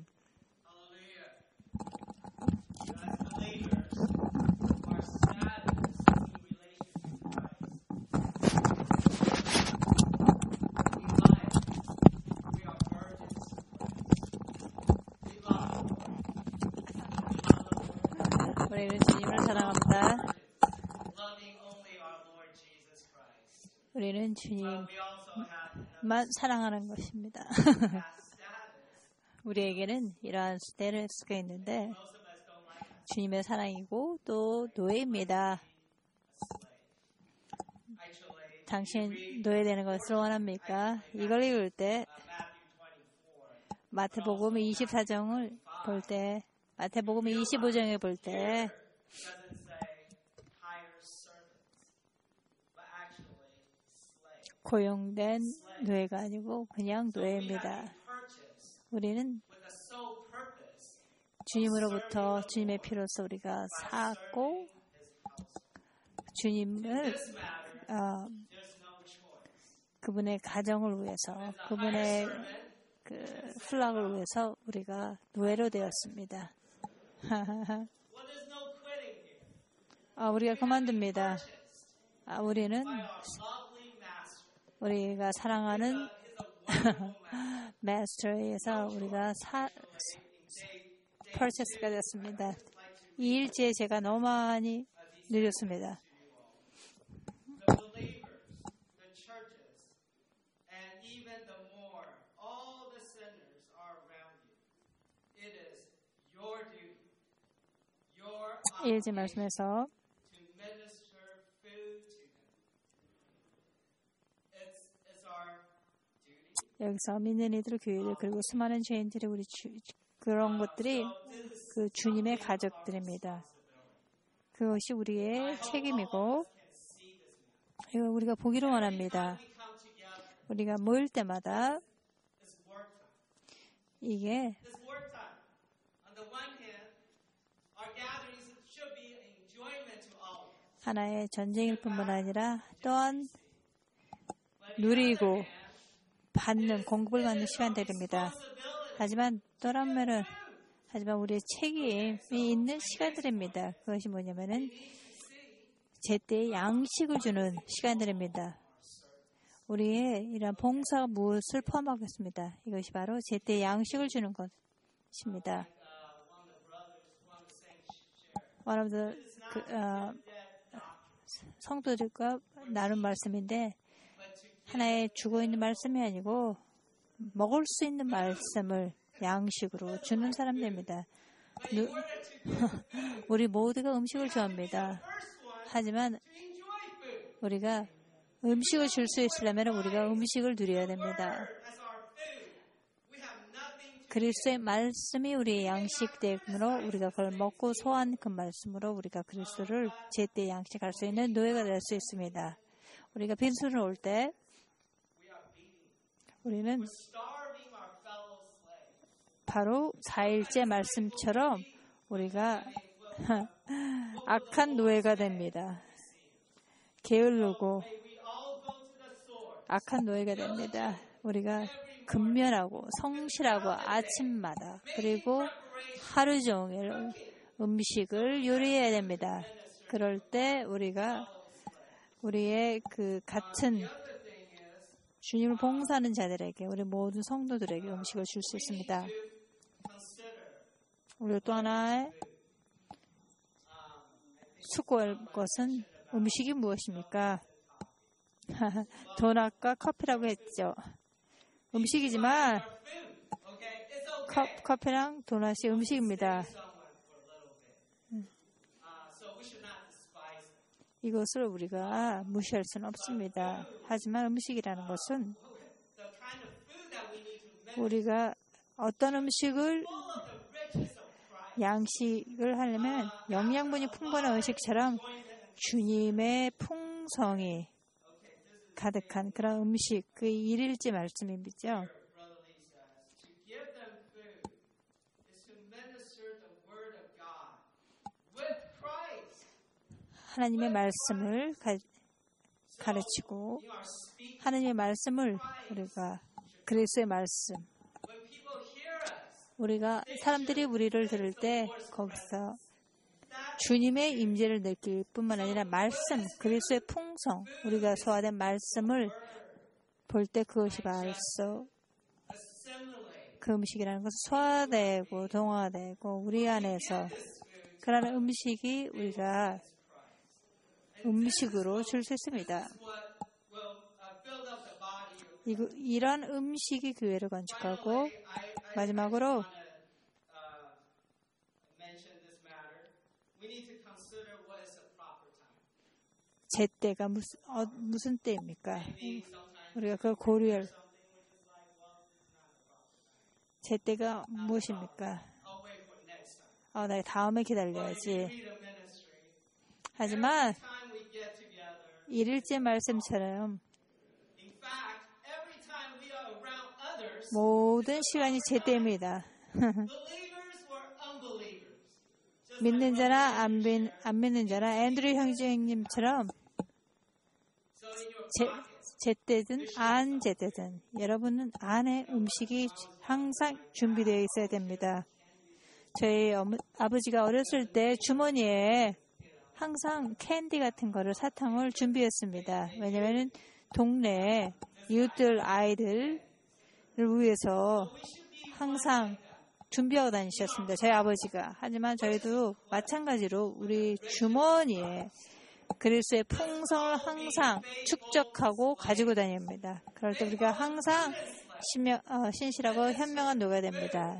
우리는 주님을 사랑합니다. 우리는 주님만 사랑하는 것입니다. 우리에게는 이러한 스트레스가 있는데 주님의 사랑이고 또 노예입니다. 당신 노예되는 것을 원합니까? 이걸 읽을 때 마태복음 24장을 볼 때, 마태복음 25장에 볼 때 고용된 노예가 아니고 그냥 노예입니다. 우리는 주님으로부터 주님의 피로서 우리가 샀고 주님을 그분의 가정을 위해서, 그분의 그 플락을 위해서 우리가 노예로 되었습니다. 우리가 그만둡니다. 우리가 사랑하는 마스터에서 우리가 퍼체스가 됐습니다. 이 일지에 제가 너무 많이 누렸습니다. The believers, the churches, and even the more, all the sinners are around you. It is your duty, your 일지 obligation 말씀에서 to minister food to them. It's our duty. 여기서 믿는 이들, 교회들, 그리고 수많은 죄인들이 그런 것들이 그 주님의 가족들입니다. 그것이 우리의 책임이고 이거 우리가 보기를 원합니다. We come together. 우리가 모일 때마다 It's work time. 이게 It's work time. On the one hand, our gatherings should be an enjoyment to all. 하나의 전쟁일 뿐만 아니라 또한 누리고 받는, 공급을 받는 시간들입니다. 하지만 또 한면은 하지만 우리의 책임이 있는 시간들입니다. 그것이 뭐냐면은 제때의 양식을 주는 시간들입니다. 우리의 이런 봉사가 무엇을 포함하겠습니다. 이것이 바로 제때의 양식을 주는 것입니다. One of the 성도들과 나눈 말씀인데 하나의 죽어있는 말씀이 아니고 먹을 수 있는 말씀을 양식으로 주는 사람들입니다. 우리 모두가 음식을 좋아합니다. 하지만 우리가 음식을 줄 수 있으려면 우리가 음식을 누려야 됩니다. 그리스도의 말씀이 우리의 양식되므로 우리가 그걸 먹고 소화한 그 말씀으로 우리가 그리스도를 제때 양식할 수 있는 노예가 될 수 있습니다. 우리가 빈손을 올 때 우리는 바로 4일째 말씀처럼 우리가 악한 노예가 됩니다. 게으르고 악한 노예가 됩니다. 우리가 근면하고 성실하고 아침마다 그리고 하루 종일 음식을 요리해야 됩니다. 그럴 때 우리가 우리의 그 같은 주님을 봉사하는 자들에게 우리 모든 성도들에게 음식을 줄 수 있습니다. 우리 또 하나의 숙고할 것은 음식이 무엇입니까? 도넛과 커피라고 했죠. 음식이지만 커피랑 도넛이 음식입니다. 이것을 우리가 무시할 수는 없습니다. 하지만 음식이라는 것은 우리가 어떤 음식을 양식을 하려면 영양분이 풍부한 음식처럼 주님의 풍성이 가득한 그런 음식, 그 일일지 말씀이죠. 하나님의 말씀을 가르치고 하나님의 말씀을 우리가 그리스도의 말씀 우리가 사람들이 우리를 들을 때 거기서 주님의 임재를 느낄 뿐만 아니라 말씀, 그리스도의 풍성, 우리가 소화된 말씀을 볼 때 그것이 벌써 그 음식이라는 것은 소화되고 동화되고 우리 안에서 그런 음식이 우리가 음식으로 줄 수 있습니다. 이런 음식이 교회를 건축하고 마지막으로 제때가 무슨 때입니까? 우리가 그걸 고려할 제때가 무엇입니까? 나 다음에 기다려야지. 하지만 일일째 말씀처럼 모든 시간이 제때입니다. 믿는 자나 안 믿는 자나 앤드류 형제님처럼 제때든 안 제때든 여러분은 안에 음식이 항상 준비되어 있어야 됩니다. 저희 아버지가 어렸을 때 주머니에 항상 캔디 같은 거를 사탕을 준비했습니다. 왜냐하면 동네에 이웃들 아이들 위해서 항상 준비하고 다니셨습니다. 저희 아버지가. 하지만 저희도 마찬가지로 우리 주머니에 그리스도의 풍성을 항상 축적하고 가지고 다닙니다. 그럴 때 우리가 항상 신실하고 현명한 노예가 됩니다.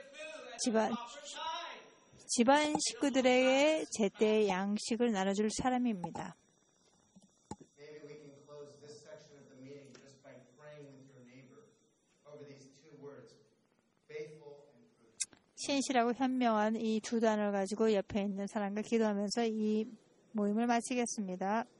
집안 식구들에게 제때 양식을 나눠줄 사람입니다. Maybe we can close this section of the meeting just by praying with your neighbor over these two words, faithful and fruitful. 신실하고 현명한 이 두 단어를 가지고 옆에 있는 사람과 기도하면서 이 모임을 마치겠습니다.